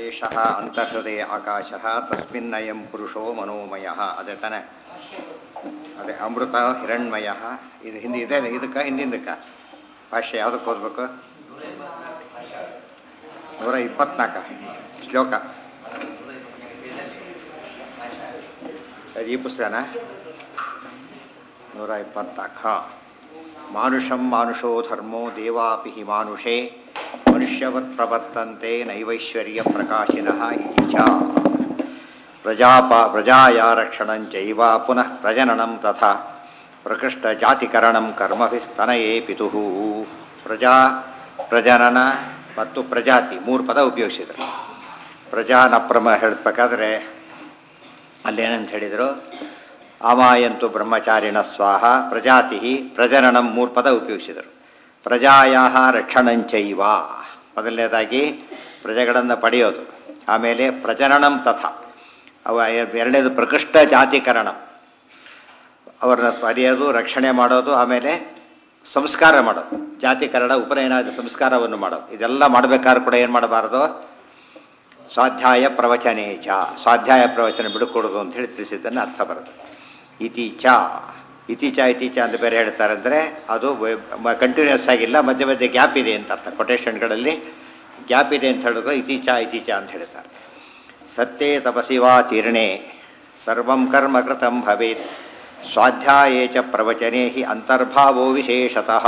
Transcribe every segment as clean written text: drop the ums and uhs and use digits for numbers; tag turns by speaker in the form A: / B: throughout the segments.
A: ಏಷಃ ಅಂತರ್ಹೃದಯ ಆಕಾಶಃ ತಸ್ಮಿನ್ನಯಂ ಪುರುಷೋ ಮನೋಮಯಃ. ಅದೇ ತಾನೆ, ಅದೇ ಅಮೃತ ಹಿರಣ್ಮಯ. ಇದು ಹಿಂದಿ ಇದೆ, ಇದಕ್ಕೆ ಹಿಂದಿಂದಕ್ಕೆ ಭಾಷೆ ಯಾವುದಕ್ಕೆ ಓದಬೇಕು? 124 ಶ್ಲೋಕ. ಅದು ಈ ಪುಸ್ತಕನ 124. ಮಾನುಷಂ ಮಾನುಷೋ ಧರ್ಮೋ ದೇವಾಪಿ ಹಿ ಮಾನುಷೇ ಮನುಷ್ಯವತ್ ಪ್ರವರ್ತಂತೆ ನೈವೈಶ್ವರ್ಯ ಪ್ರಕಾಶಿನಃ ಇತಿ ಚ. ಪ್ರಜಾಯ ರಕ್ಷಣಂಚೈವ ಪುನಃ ಪ್ರಜನನಂ ತಥಾ ಪ್ರಕೃಷ್ಟಜಾತಿಕರಣಂ ಕರ್ಮಭಿಸ್ತನಯೇ ಪಿತುಃ. ಪ್ರಜಾ, ಪ್ರಜನನ ಮತ್ತು ಪ್ರಜಾತಿ 3 ಪದ ಉಪಯೋಗಿಸಿದರು. ಪ್ರಜಾನ ಹೇಳಬೇಕಾದ್ರೆ ಅಲ್ಲೇನಂತ ಹೇಳಿದರು? ಆಮಾಯಂತು ಬ್ರಹ್ಮಚಾರಿಣ ಸ್ವಾಹ ಪ್ರಜಾತಿ ಪ್ರಜನನಂ 3 ಪದ ಉಪಯೋಗಿಸಿದರು. ಪ್ರಜಾಯ ರಕ್ಷಣಂಚೈವ ಮೊದಲನೇದಾಗಿ ಪ್ರಜೆಗಳನ್ನು ಪಡೆಯೋದು, ಆಮೇಲೆ ಪ್ರಜನನಂ ತಥಾ ಎರಡನೇದು ಪ್ರಕೃಷ್ಟ ಜಾತಿಕರಣ ಅವರನ್ನ ಪಡೆಯೋದು, ರಕ್ಷಣೆ ಮಾಡೋದು, ಆಮೇಲೆ ಸಂಸ್ಕಾರ ಮಾಡೋದು, ಜಾತಿಕರಣ ಉಪನಯನಾದ ಸಂಸ್ಕಾರವನ್ನು ಮಾಡೋದು. ಇದೆಲ್ಲ ಮಾಡಬೇಕಾದ್ರೂ ಕೂಡ ಏನು ಮಾಡಬಾರ್ದು? ಸ್ವಾಧ್ಯಾಯ ಪ್ರವಚನೇಚ, ಸ್ವಾಧ್ಯಾಯ ಪ್ರವಚನ ಬಿಡುಕೊಡೋದು ಅಂತ ಹೇಳಿ ತಿಳಿಸಿದ್ದನ್ನು ಅರ್ಥ ಬರೋದು. ಇತೀಚ ಇತೀಚ ಅಂತ ಬೇರೆ ಹೇಳ್ತಾರೆ. ಅಂದರೆ ಅದು ಕಂಟಿನ್ಯೂಸ್ ಆಗಿಲ್ಲ, ಮಧ್ಯೆ ಮಧ್ಯೆ ಗ್ಯಾಪ್ ಇದೆ ಅಂತ ಅರ್ಥ. ಕೊಟೇಶನ್ಗಳಲ್ಲಿ ಗ್ಯಾಪ್ ಇದೆ ಅಂತ ಹೇಳೋದು ಇತೀಚ ಅಂತ ಹೇಳ್ತಾರೆ. ಸತ್ಯೇ ತಪಸಿ ವಾ ಚೀರ್ಣೆ ಸರ್ವಂ ಕರ್ಮ ಕೃತಂ ಭವೇತ್ ಸ್ವಾಧ್ಯಾಯೇ ಚ ಪ್ರವಚನೆ ಹಿ ಅಂತರ್ಭಾವೋ ವಿಶೇಷತಃ.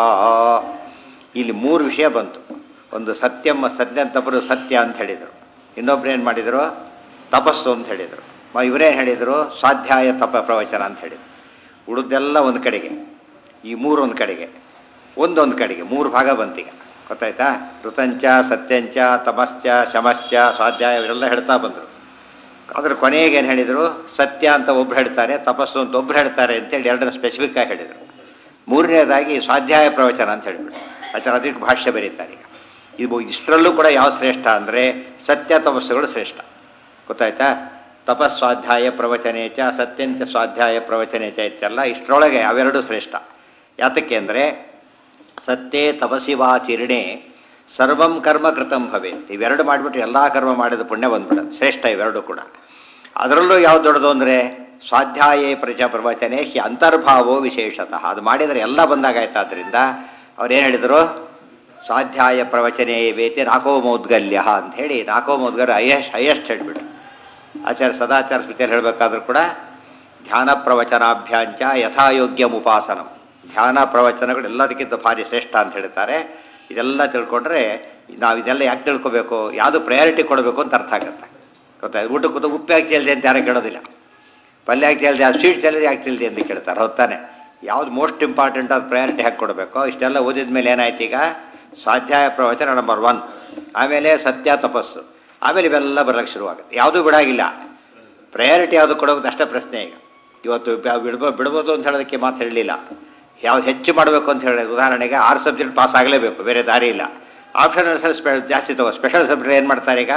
A: ಇಲ್ಲಿ 3 ವಿಷಯ ಬಂತು. ಒಂದು ಸತ್ಯಂ ಸತ್ಯಂತಪರು ಸತ್ಯ ಅಂತ ಹೇಳಿದರು, ಇನ್ನೊಬ್ರು ಏನು ಮಾಡಿದರು? ತಪಸ್ಸು ಅಂತ ಹೇಳಿದರು. ಇವರೇನು ಹೇಳಿದರು? ಸ್ವಾಧ್ಯಾಯ ತಪ ಪ್ರವಚನ ಅಂತ ಹೇಳಿದರು. ಉಳಿದೆಲ್ಲ ಒಂದು ಕಡೆಗೆ, ಈ 3 ಒಂದು ಕಡೆಗೆ, ಒಂದೊಂದು ಕಡೆಗೆ 3 ಭಾಗ ಬಂತೀಗ. ಗೊತ್ತಾಯ್ತಾ? ಋತಂಚ ಸತ್ಯಂಚ ತಪಶ್ಚ ಶಮಶ್ಚ ಸ್ವಾಧ್ಯಾಯ ಇವರೆಲ್ಲ ಹೇಳ್ತಾ ಬಂದರು. ಅದ್ರ ಕೊನೆಗೆ ಏನು ಹೇಳಿದರು? ಸತ್ಯ ಅಂತ ಒಬ್ರು ಹೇಳ್ತಾರೆ, ತಪಸ್ಸು ಅಂತ ಒಬ್ರು ಹೇಳ್ತಾರೆ ಅಂತೇಳಿ 2 ಸ್ಪೆಸಿಫಿಕ್ ಆಗಿ ಹೇಳಿದರು. 3ನೇದಾಗಿ ಸ್ವಾಧ್ಯಾಯ ಪ್ರವಚನ ಅಂತ ಹೇಳಿಬಿಟ್ಟು ಅದಕ್ಕೆ ಭಾಷ್ಯ ಬರೀತಾರೆ. ಈಗ ಇಷ್ಟರಲ್ಲೂ ಕೂಡ ಯಾವ ಶ್ರೇಷ್ಠ ಅಂದರೆ ಸತ್ಯ ತಪಸ್ಸುಗಳು ಶ್ರೇಷ್ಠ. ಗೊತ್ತಾಯ್ತಾ? ತಪಸ್ವಾಧ್ಯಾಯ ಪ್ರವಚನೇಚ ಸತ್ಯಂಚ ಸ್ವಾಧ್ಯಾಯ ಪ್ರವಚನೇಚ ಇತ್ತೆಲ್ಲ ಇಷ್ಟರೊಳಗೆ ಅವೆರಡು ಶ್ರೇಷ್ಠ. ಯಾತಕ್ಕೆ ಅಂದರೆ ಸತ್ಯೇ ತಪಸಿ ವಾ ಚಿರ್ಣೆ ಸರ್ವಂ ಕರ್ಮ ಕೃತಂ ಭವೆ. ಇವೆರಡು ಮಾಡಿಬಿಟ್ಟು ಎಲ್ಲ ಕರ್ಮ ಮಾಡಿದ ಪುಣ್ಯ ಬಂದ್ಬಿಡೋದು. ಶ್ರೇಷ್ಠ ಇವೆರಡು ಕೂಡ. ಅದರಲ್ಲೂ ಯಾವ್ದು ದೊಡ್ಡದು ಅಂದರೆ ಸ್ವಾಧ್ಯಾಯೇ ಪ್ರವಚನೆ ಹಿ ಅಂತರ್ಭಾವೋ ವಿಶೇಷತಃ. ಅದು ಮಾಡಿದರೆ ಎಲ್ಲ ಬಂದಾಗಾಯ್ತು. ಆದ್ದರಿಂದ ಅವ್ರೇನು ಹೇಳಿದರು? ಸ್ವಾಧ್ಯಾಯ ಪ್ರವಚನೆ ವೇತಿ ನಾಕೋಮೌದ್ಗಲ್ಯ ಅಂತ ಹೇಳಿ, ನಾಕೋಮೌದ್ಗಲ್ಯ ಹೈಯೆಸ್ಟ್ ಹೇಳಿಬಿಟ್ರು. ಆಚಾರ್ಯ ಸದಾಚಾರ ಸ್ಮೃತಿಯಲ್ಲಿ ಹೇಳಬೇಕಾದ್ರೂ ಕೂಡ ಧ್ಯಾನ ಪ್ರವಚನಾಭ್ಯಾಂಚ ಯಥಾಯೋಗ್ಯ ಉಪಾಸನಂ. ಧ್ಯಾನ ಪ್ರವಚನಗಳು ಎಲ್ಲದಕ್ಕಿಂತ ಭಾರಿ ಶ್ರೇಷ್ಠ ಅಂತ ಹೇಳ್ತಾರೆ. ಇದೆಲ್ಲ ತಿಳ್ಕೊಂಡ್ರೆ ನಾವು ಇದೆಲ್ಲ ಯಾಕೆ ತಿಳ್ಕೊಬೇಕು, ಯಾವುದು ಪ್ರಯಾರಿಟಿ ಕೊಡಬೇಕು ಅಂತ ಅರ್ಥ ಆಗುತ್ತೆ. ಗೊತ್ತಾಯ್ತು? ಊಟಕ್ಕೆ ಉಪ್ಪು ಯಾಕೆ ಚೆಲ್ಲಿದೆ ಅಂತ ಯಾರು ಕೇಳೋದಿಲ್ಲ, ಪಲ್ಯ ಯಾಕೆ ಚೆಲ್ಲಿದೆ, ಆ ಸ್ವೀಟ್ ಚೆಲ್ಲಿದೆ ಯಾಕೆ ಚೆಲ್ಲಿದೆ ಅಂತ ಕೇಳ್ತಾರೆ. ಹೊತ್ತಾನೆ ಯಾವುದು ಮೋಸ್ಟ್ ಇಂಪಾರ್ಟೆಂಟ್ ಅದು ಪ್ರಯಾರಿಟಿ ಹಾಕಿ ಕೊಡಬೇಕು. ಇಷ್ಟೆಲ್ಲ ಓದಿದ ಮೇಲೆ ಏನಾಯ್ತು? ಈಗ ಸ್ವಾಧ್ಯಾಯ ಪ್ರವಚನ ನಂಬರ್ 1, ಆಮೇಲೆ ಸತ್ಯ ತಪಸ್ಸು, ಆಮೇಲೆ ಇವೆಲ್ಲ ಬರಲಿಕ್ಕೆ ಶುರುವಾಗುತ್ತೆ. ಯಾವುದೂ ಬಿಡಾಗಿಲ್ಲ. ಪ್ರಯಾರಿಟಿ ಯಾವುದು ಕೊಡೋದು ಅಷ್ಟೇ ಪ್ರಶ್ನೆ. ಈಗ ಇವತ್ತು ಬಿಡ್ಬೋದು ಅಂತ ಹೇಳೋದಕ್ಕೆ ಮಾತು ಹೇಳಲಿಲ್ಲ. ಯಾವ್ದು ಹೆಚ್ಚು ಮಾಡಬೇಕು ಅಂತ ಹೇಳಿದ್ರೆ, ಉದಾಹರಣೆಗೆ 6 ಸಬ್ಜೆಕ್ಟ್ ಪಾಸ್ ಆಗಲೇಬೇಕು, ಬೇರೆ ದಾರಿ ಇಲ್ಲ. ಆಪ್ಷನ್ ಜಾಸ್ತಿ ತಗೋ. ಸ್ಪೆಷಲ್ ಸಬ್ಜೆಕ್ಟ್ ಏನು ಮಾಡ್ತಾರೆ? ಈಗ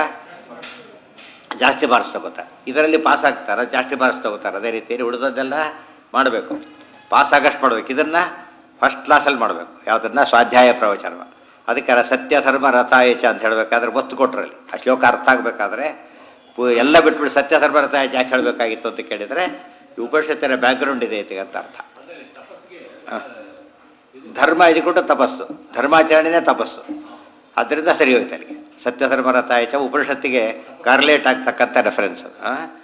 A: ಜಾಸ್ತಿ ಮಾರ್ಕ್ಸ್ ತಗೋತಾರೆ. ಇದರಲ್ಲಿ ಪಾಸ್ ಆಗ್ತಾರೆ, ಜಾಸ್ತಿ ಮಾರ್ಕ್ಸ್ ತಗೋತಾರೆ. ಅದೇ ರೀತಿಯಲ್ಲಿ ಉಳಿದೋದೆಲ್ಲ ಮಾಡಬೇಕು, ಪಾಸ್ ಆಗಷ್ಟು ಮಾಡಬೇಕು. ಇದನ್ನು ಫಸ್ಟ್ ಕ್ಲಾಸಲ್ಲಿ ಮಾಡಬೇಕು. ಯಾವುದನ್ನು? ಸ್ವಾಧ್ಯಾಯ ಪ್ರವಚನ. ಅದಕ್ಕೆ ಸತ್ಯ ಧರ್ಮ ರಥಾಯಚ ಅಂತ ಹೇಳಬೇಕಾದ್ರೆ ಒತ್ತು ಕೊಟ್ಟರಲ್ಲಿ ಆ ಶ್ಲೋಕ ಅರ್ಥ ಆಗಬೇಕಾದ್ರೆ ಎಲ್ಲ ಬಿಟ್ಬಿಟ್ಟು ಸತ್ಯ ಧರ್ಮ ರಥಾಯಚ ಯಾಕೆ ಹೇಳಬೇಕಾಗಿತ್ತು ಅಂತ ಕೇಳಿದರೆ ಈ ಉಪನಿಷತ್ತಿನ ಬ್ಯಾಕ್ಗ್ರೌಂಡ್ ಇದೆ ಐತಿ ಅಂತ ಅರ್ಥ. ಧರ್ಮ ಇದು ಕೂಡ ತಪಸ್ಸು, ಧರ್ಮಾಚರಣೆನೇ ತಪಸ್ಸು. ಅದರಿಂದ ಸರಿ ಹೋಯ್ತು ಅಲ್ಲಿಗೆ. ಸತ್ಯ ಧರ್ಮ ರಥಾಯಚ ಉಪನಿಷತ್ತಿಗೆ ಕಾರ್ಲೇಟ್ ಆಗ್ತಕ್ಕಂಥ ರೆಫರೆನ್ಸ್ ಅದು.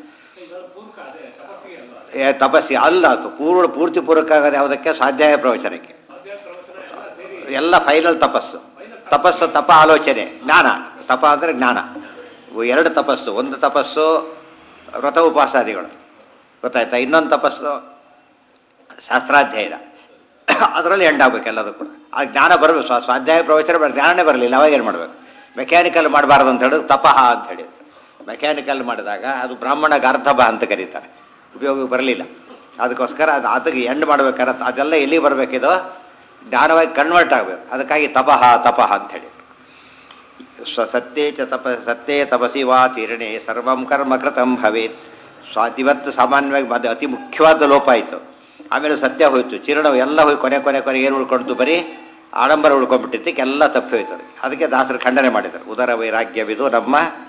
A: ತಪಸ್ಸಿಗೆ ಅಲ್ಲ, ಅದು ಪೂರ್ತಿ ಪೂರಕ ಆಗೋದು ಯಾವುದಕ್ಕೆ? ಸ್ವಾಧ್ಯಾಯ ಪ್ರವಚನಕ್ಕೆ. ಎಲ್ಲ ಫೈನಲ್ ತಪಸ್ಸು. ತಪಸ್ಸು ತಪ ಆಲೋಚನೆ, ಜ್ಞಾನ. ತಪ ಅಂದರೆ ಜ್ಞಾನ. 2 ತಪಸ್ಸು. ಒಂದು ತಪಸ್ಸು ವ್ರತ ಉಪವಾಸಾದಿಗಳು, ಗೊತ್ತಾಯ್ತಾ? ಇನ್ನೊಂದು ತಪಸ್ಸು ಶಾಸ್ತ್ರಾಧ್ಯಯನ. ಅದರಲ್ಲಿ ಎಂಡಾಗಬೇಕು ಎಲ್ಲದೂ ಕೂಡ. ಆ ಜ್ಞಾನ ಬರಬೇಕು. ಸ್ವಾಧ್ಯಾಯ ಪ್ರವಚನ ಜ್ಞಾನನೇ ಬರಲಿಲ್ಲ, ಅವಾಗ ಏನು ಮಾಡಬೇಕು? ಮೆಕ್ಯಾನಿಕಲ್ ಮಾಡಬಾರ್ದು ಅಂತ ಹೇಳಿದ್ರು ತಪಃ ಅಂತ ಹೇಳಿದ್ರು. ಮೆಕ್ಯಾನಿಕಲ್ ಮಾಡಿದಾಗ ಅದು ಬ್ರಾಹ್ಮಣ ಗಾರ್ಧಭ ಅಂತ ಕರೀತಾರೆ, ಉಪಯೋಗ ಬರಲಿಲ್ಲ. ಅದಕ್ಕೋಸ್ಕರ ಅದಕ್ಕೆ ಎಂಡ್ ಮಾಡ್ಬೇಕಾದ್ರೆ ಅದೆಲ್ಲ ಎಲ್ಲಿ ಬರಬೇಕಿದು? ಜ್ಞಾನವಾಗಿ ಕನ್ವರ್ಟ್ ಆಗಬೇಕು. ಅದಕ್ಕಾಗಿ ತಪಃ ಅಂತ ಹೇಳಿ. ಸತ್ಯೇ ತಪಸಿ ವಾ ತೀರ್ಣೆ ಸರ್ವಂ ಕರ್ಮ ಕೃತಂ ಭವೇತ್. ಇವತ್ತು ಸಾಮಾನ್ಯವಾಗಿ ಅತಿ ಮುಖ್ಯವಾದ ಲೋಪ ಆಯಿತು. ಆಮೇಲೆ ಸತ್ಯ ಹೋಯ್ತು, ಚೀರ್ಣವು ಎಲ್ಲ ಹೋಗಿ ಕೊನೆ ಏನು ಉಳ್ಕೊಳ್ತು? ಬರೀ ಆಡಂಬರ ಉಳ್ಕೊಂಡ್ಬಿಟ್ಟಿದ್ದಕ್ಕೆ ಎಲ್ಲ ತಪ್ಪಿ ಹೋಯ್ತದೆ. ಅದಕ್ಕೆ ದಾಸರು ಖಂಡನೆ ಮಾಡಿದರು. ಉದರ ವೈರಾಗ್ಯವಿದು ನಮ್ಮ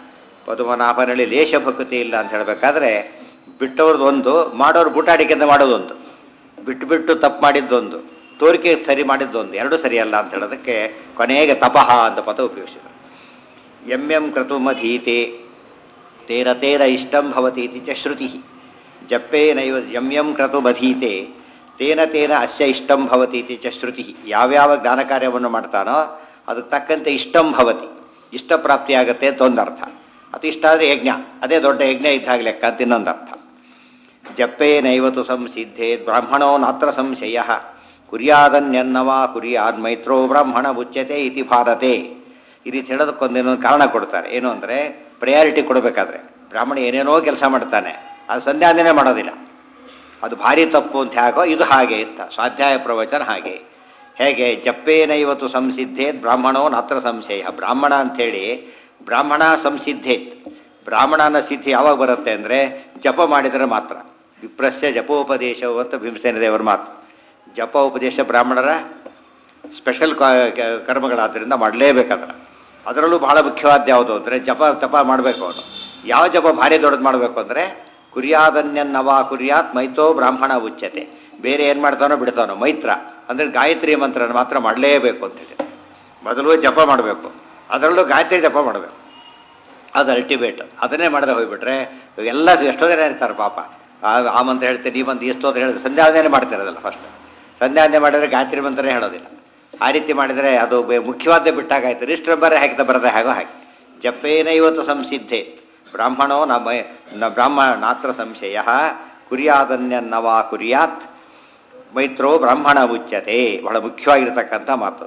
A: ಪದುಮನಾಭನಲ್ಲಿ ಲೇಷ ಭಕ್ತಿ ಇಲ್ಲ ಅಂತ ಹೇಳಬೇಕಾದ್ರೆ ಬಿಟ್ಟವ್ರದ್ದು ಒಂದು, ಮಾಡೋರು ಬೂಟಾಡಿಕೆಯಿಂದ ಮಾಡೋದೊಂದು, ಬಿಟ್ಟು ಬಿಟ್ಟು ತಪ್ಪು ಮಾಡಿದ್ದೊಂದು, ತೋರಿಕೆ ಸರಿ ಮಾಡಿದ್ದೊಂದು, ಎರಡೂ ಸರಿಯಲ್ಲ ಅಂತ ಹೇಳೋದಕ್ಕೆ ಕೊನೆಗೆ ತಪಃ ಅಂತ ಪದ ಉಪಯೋಗಿಸಿದರು. ಎಂ ಕ್ರತುಮಧೀತೆ ತೇರ ತೇರ ಇಷ್ಟಂ ಭವತಿ ಇತಿ ಚ ಶ್ರುತಿ. ಜಪ್ಪೇನೈವ ಎಂ ಕ್ರತುಮಧೀತೆ ತೇನ ತೇನ ಅಸ್ಯ ಇಷ್ಟಂ ಭವತಿ ಇತಿ ಚ ಶ್ರುತಿ. ಯಾವ್ಯಾವ ಜ್ಞಾನ ಕಾರ್ಯವನ್ನು ಮಾಡ್ತಾನೋ ಅದಕ್ಕೆ ತಕ್ಕಂತೆ ಇಷ್ಟಂ ಭವತಿ, ಇಷ್ಟ ಪ್ರಾಪ್ತಿಯಾಗತ್ತೆ ಅಂತ ಒಂದರ್ಥ. ಅದು ಇಷ್ಟ ಆದರೆ ಯಜ್ಞ, ಅದೇ ದೊಡ್ಡ ಯಜ್ಞ ಇದ್ದಾಗ ಲೆಕ್ಕ ಅಂತ ಇನ್ನೊಂದರ್ಥ. ಜಪ್ಪೇನೈವತು ಸಂಸಿದ್ಧೇ ಬ್ರಾಹ್ಮಣೋ ನಾತ್ರ ಸಂಶಯ ಕುರ್ಯಾದನ್ಯನ್ನವಾ ಕುರ್ಯಾದ್ ಮೈತ್ರೋ ಬ್ರಾಹ್ಮಣ ಉಚ್ಯತೆ ಇತಿ ಭಾರತೆ. ಈ ರೀತಿ ಹೇಳೋದಕ್ಕೊಂದೇನೊಂದು ಕಾರಣ ಕೊಡ್ತಾರೆ. ಏನು ಅಂದರೆ ಪ್ರಯಾರಿಟಿ ಕೊಡಬೇಕಾದ್ರೆ ಬ್ರಾಹ್ಮಣ ಏನೇನೋ ಕೆಲಸ ಮಾಡ್ತಾನೆ, ಅದು ಸಂಧ್ಯಾವಂದನೆ ಮಾಡೋದಿಲ್ಲ, ಅದು ಭಾರಿ ತಪ್ಪು ಅಂತ ಹೇಗೋ ಇದು ಹಾಗೆ ಇತ್ತ ಸ್ವಾಧ್ಯಾಯ ಪ್ರವಚನ ಹಾಗೆ. ಹೇಗೆ ಜಪ್ಪೇನೈವತು ಸಂಸಿದ್ಧೇತ್ ಬ್ರಾಹ್ಮಣೋ ನಾತ್ರ ಸಂಶಯ. ಬ್ರಾಹ್ಮಣ ಅಂಥೇಳಿ ಬ್ರಾಹ್ಮಣ ಸಂಸಿದ್ಧೇತ್, ಬ್ರಾಹ್ಮಣನ ಸಿದ್ಧಿ ಯಾವಾಗ ಬರುತ್ತೆ ಅಂದರೆ ಜಪ ಮಾಡಿದರೆ ಮಾತ್ರ. ವಿಪ್ರಸ್ಯ ಜಪೋಪದೇಶವು ಅಂತ ಭೀಮಸೇನ ದೇವರ ಮಾತು. ಜಪ ಉಪದೇಶ ಬ್ರಾಹ್ಮಣರ ಸ್ಪೆಷಲ್ ಕರ್ಮಗಳಾದ್ದರಿಂದ ಮಾಡಲೇಬೇಕಾದ್ರೆ. ಅದರಲ್ಲೂ ಬಹಳ ಮುಖ್ಯವಾದ ಯಾವುದು ಅಂದರೆ ತಪ ಮಾಡಬೇಕು. ಅವನು ಯಾವ ಜಪ ಭಾರಿ ದೊಡ್ಡದು ಮಾಡಬೇಕು ಅಂದರೆ ಕುರ್ಯಾದನ್ಯನ್ನವಾ ಕುರ್ಯಾತ್ ಮೈತೋ ಬ್ರಾಹ್ಮಣ ಉಚ್ಯತೆ. ಬೇರೆ ಏನು ಮಾಡ್ತಾನೋ ಬಿಡ್ತಾನೋ, ಮೈತ್ರ ಅಂದರೆ ಗಾಯತ್ರಿ ಮಂತ್ರನ ಮಾತ್ರ ಮಾಡಲೇಬೇಕು ಅಂತಿದೆ. ಮೊದಲು ಜಪ ಮಾಡಬೇಕು, ಅದರಲ್ಲೂ ಗಾಯತ್ರಿ ಜಪ ಮಾಡಬೇಕು, ಅದು ಅಲ್ಟಿಮೇಟ್. ಅದನ್ನೇ ಮಾಡದೆ ಹೋಗ್ಬಿಟ್ರೆ ಎಲ್ಲ ಎಷ್ಟೋ ಜನ ಇರ್ತಾರೆ ಪಾಪ, ಆ ಮಂತ್ರ ಹೇಳ್ತೀನಿ ಈ ಮಂತ್ರ ಎಷ್ಟು ಅಂತ ಹೇಳಿದ್ರೆ ಸಂಧ್ಯಾವಂದನೆ ಮಾಡ್ತಿರೋದಲ್ಲ. ಫಸ್ಟ್ ಸಂಧ್ಯಾವಂದನೆ ಮಾಡಿದರೆ ಗಾಯತ್ರಿ ಮಂತ್ರನೇ ಹೇಳೋದಿಲ್ಲ. ಆ ರೀತಿ ಮಾಡಿದರೆ ಅದು ಮುಖ್ಯವಾದ್ದೇ ಬಿಟ್ಟಾಗಾಯ್ತು. ರಿಜಿಸ್ಟರ್ ಬರ ಹಾಕಿದ ಬರದೆ ಹಾಗೋ ಹಾಗೆ. ಜಪ್ಪೇನೈವತು ಸಂಸಿದ್ಧೆ ಬ್ರಾಹ್ಮಣೋ ನ ಬ್ರಾಹ್ಮಣ ನಾತ್ರ ಸಂಶಯ ಕುರ್ಯಾದನ್ಯನ್ನವಾ ಕುರ್ಯಾತ್ ಮೈತ್ರೋ ಬ್ರಾಹ್ಮಣ ಉಚ್ಯತೆ. ಬಹಳ ಮುಖ್ಯವಾಗಿರ್ತಕ್ಕಂಥ ಮಾತು.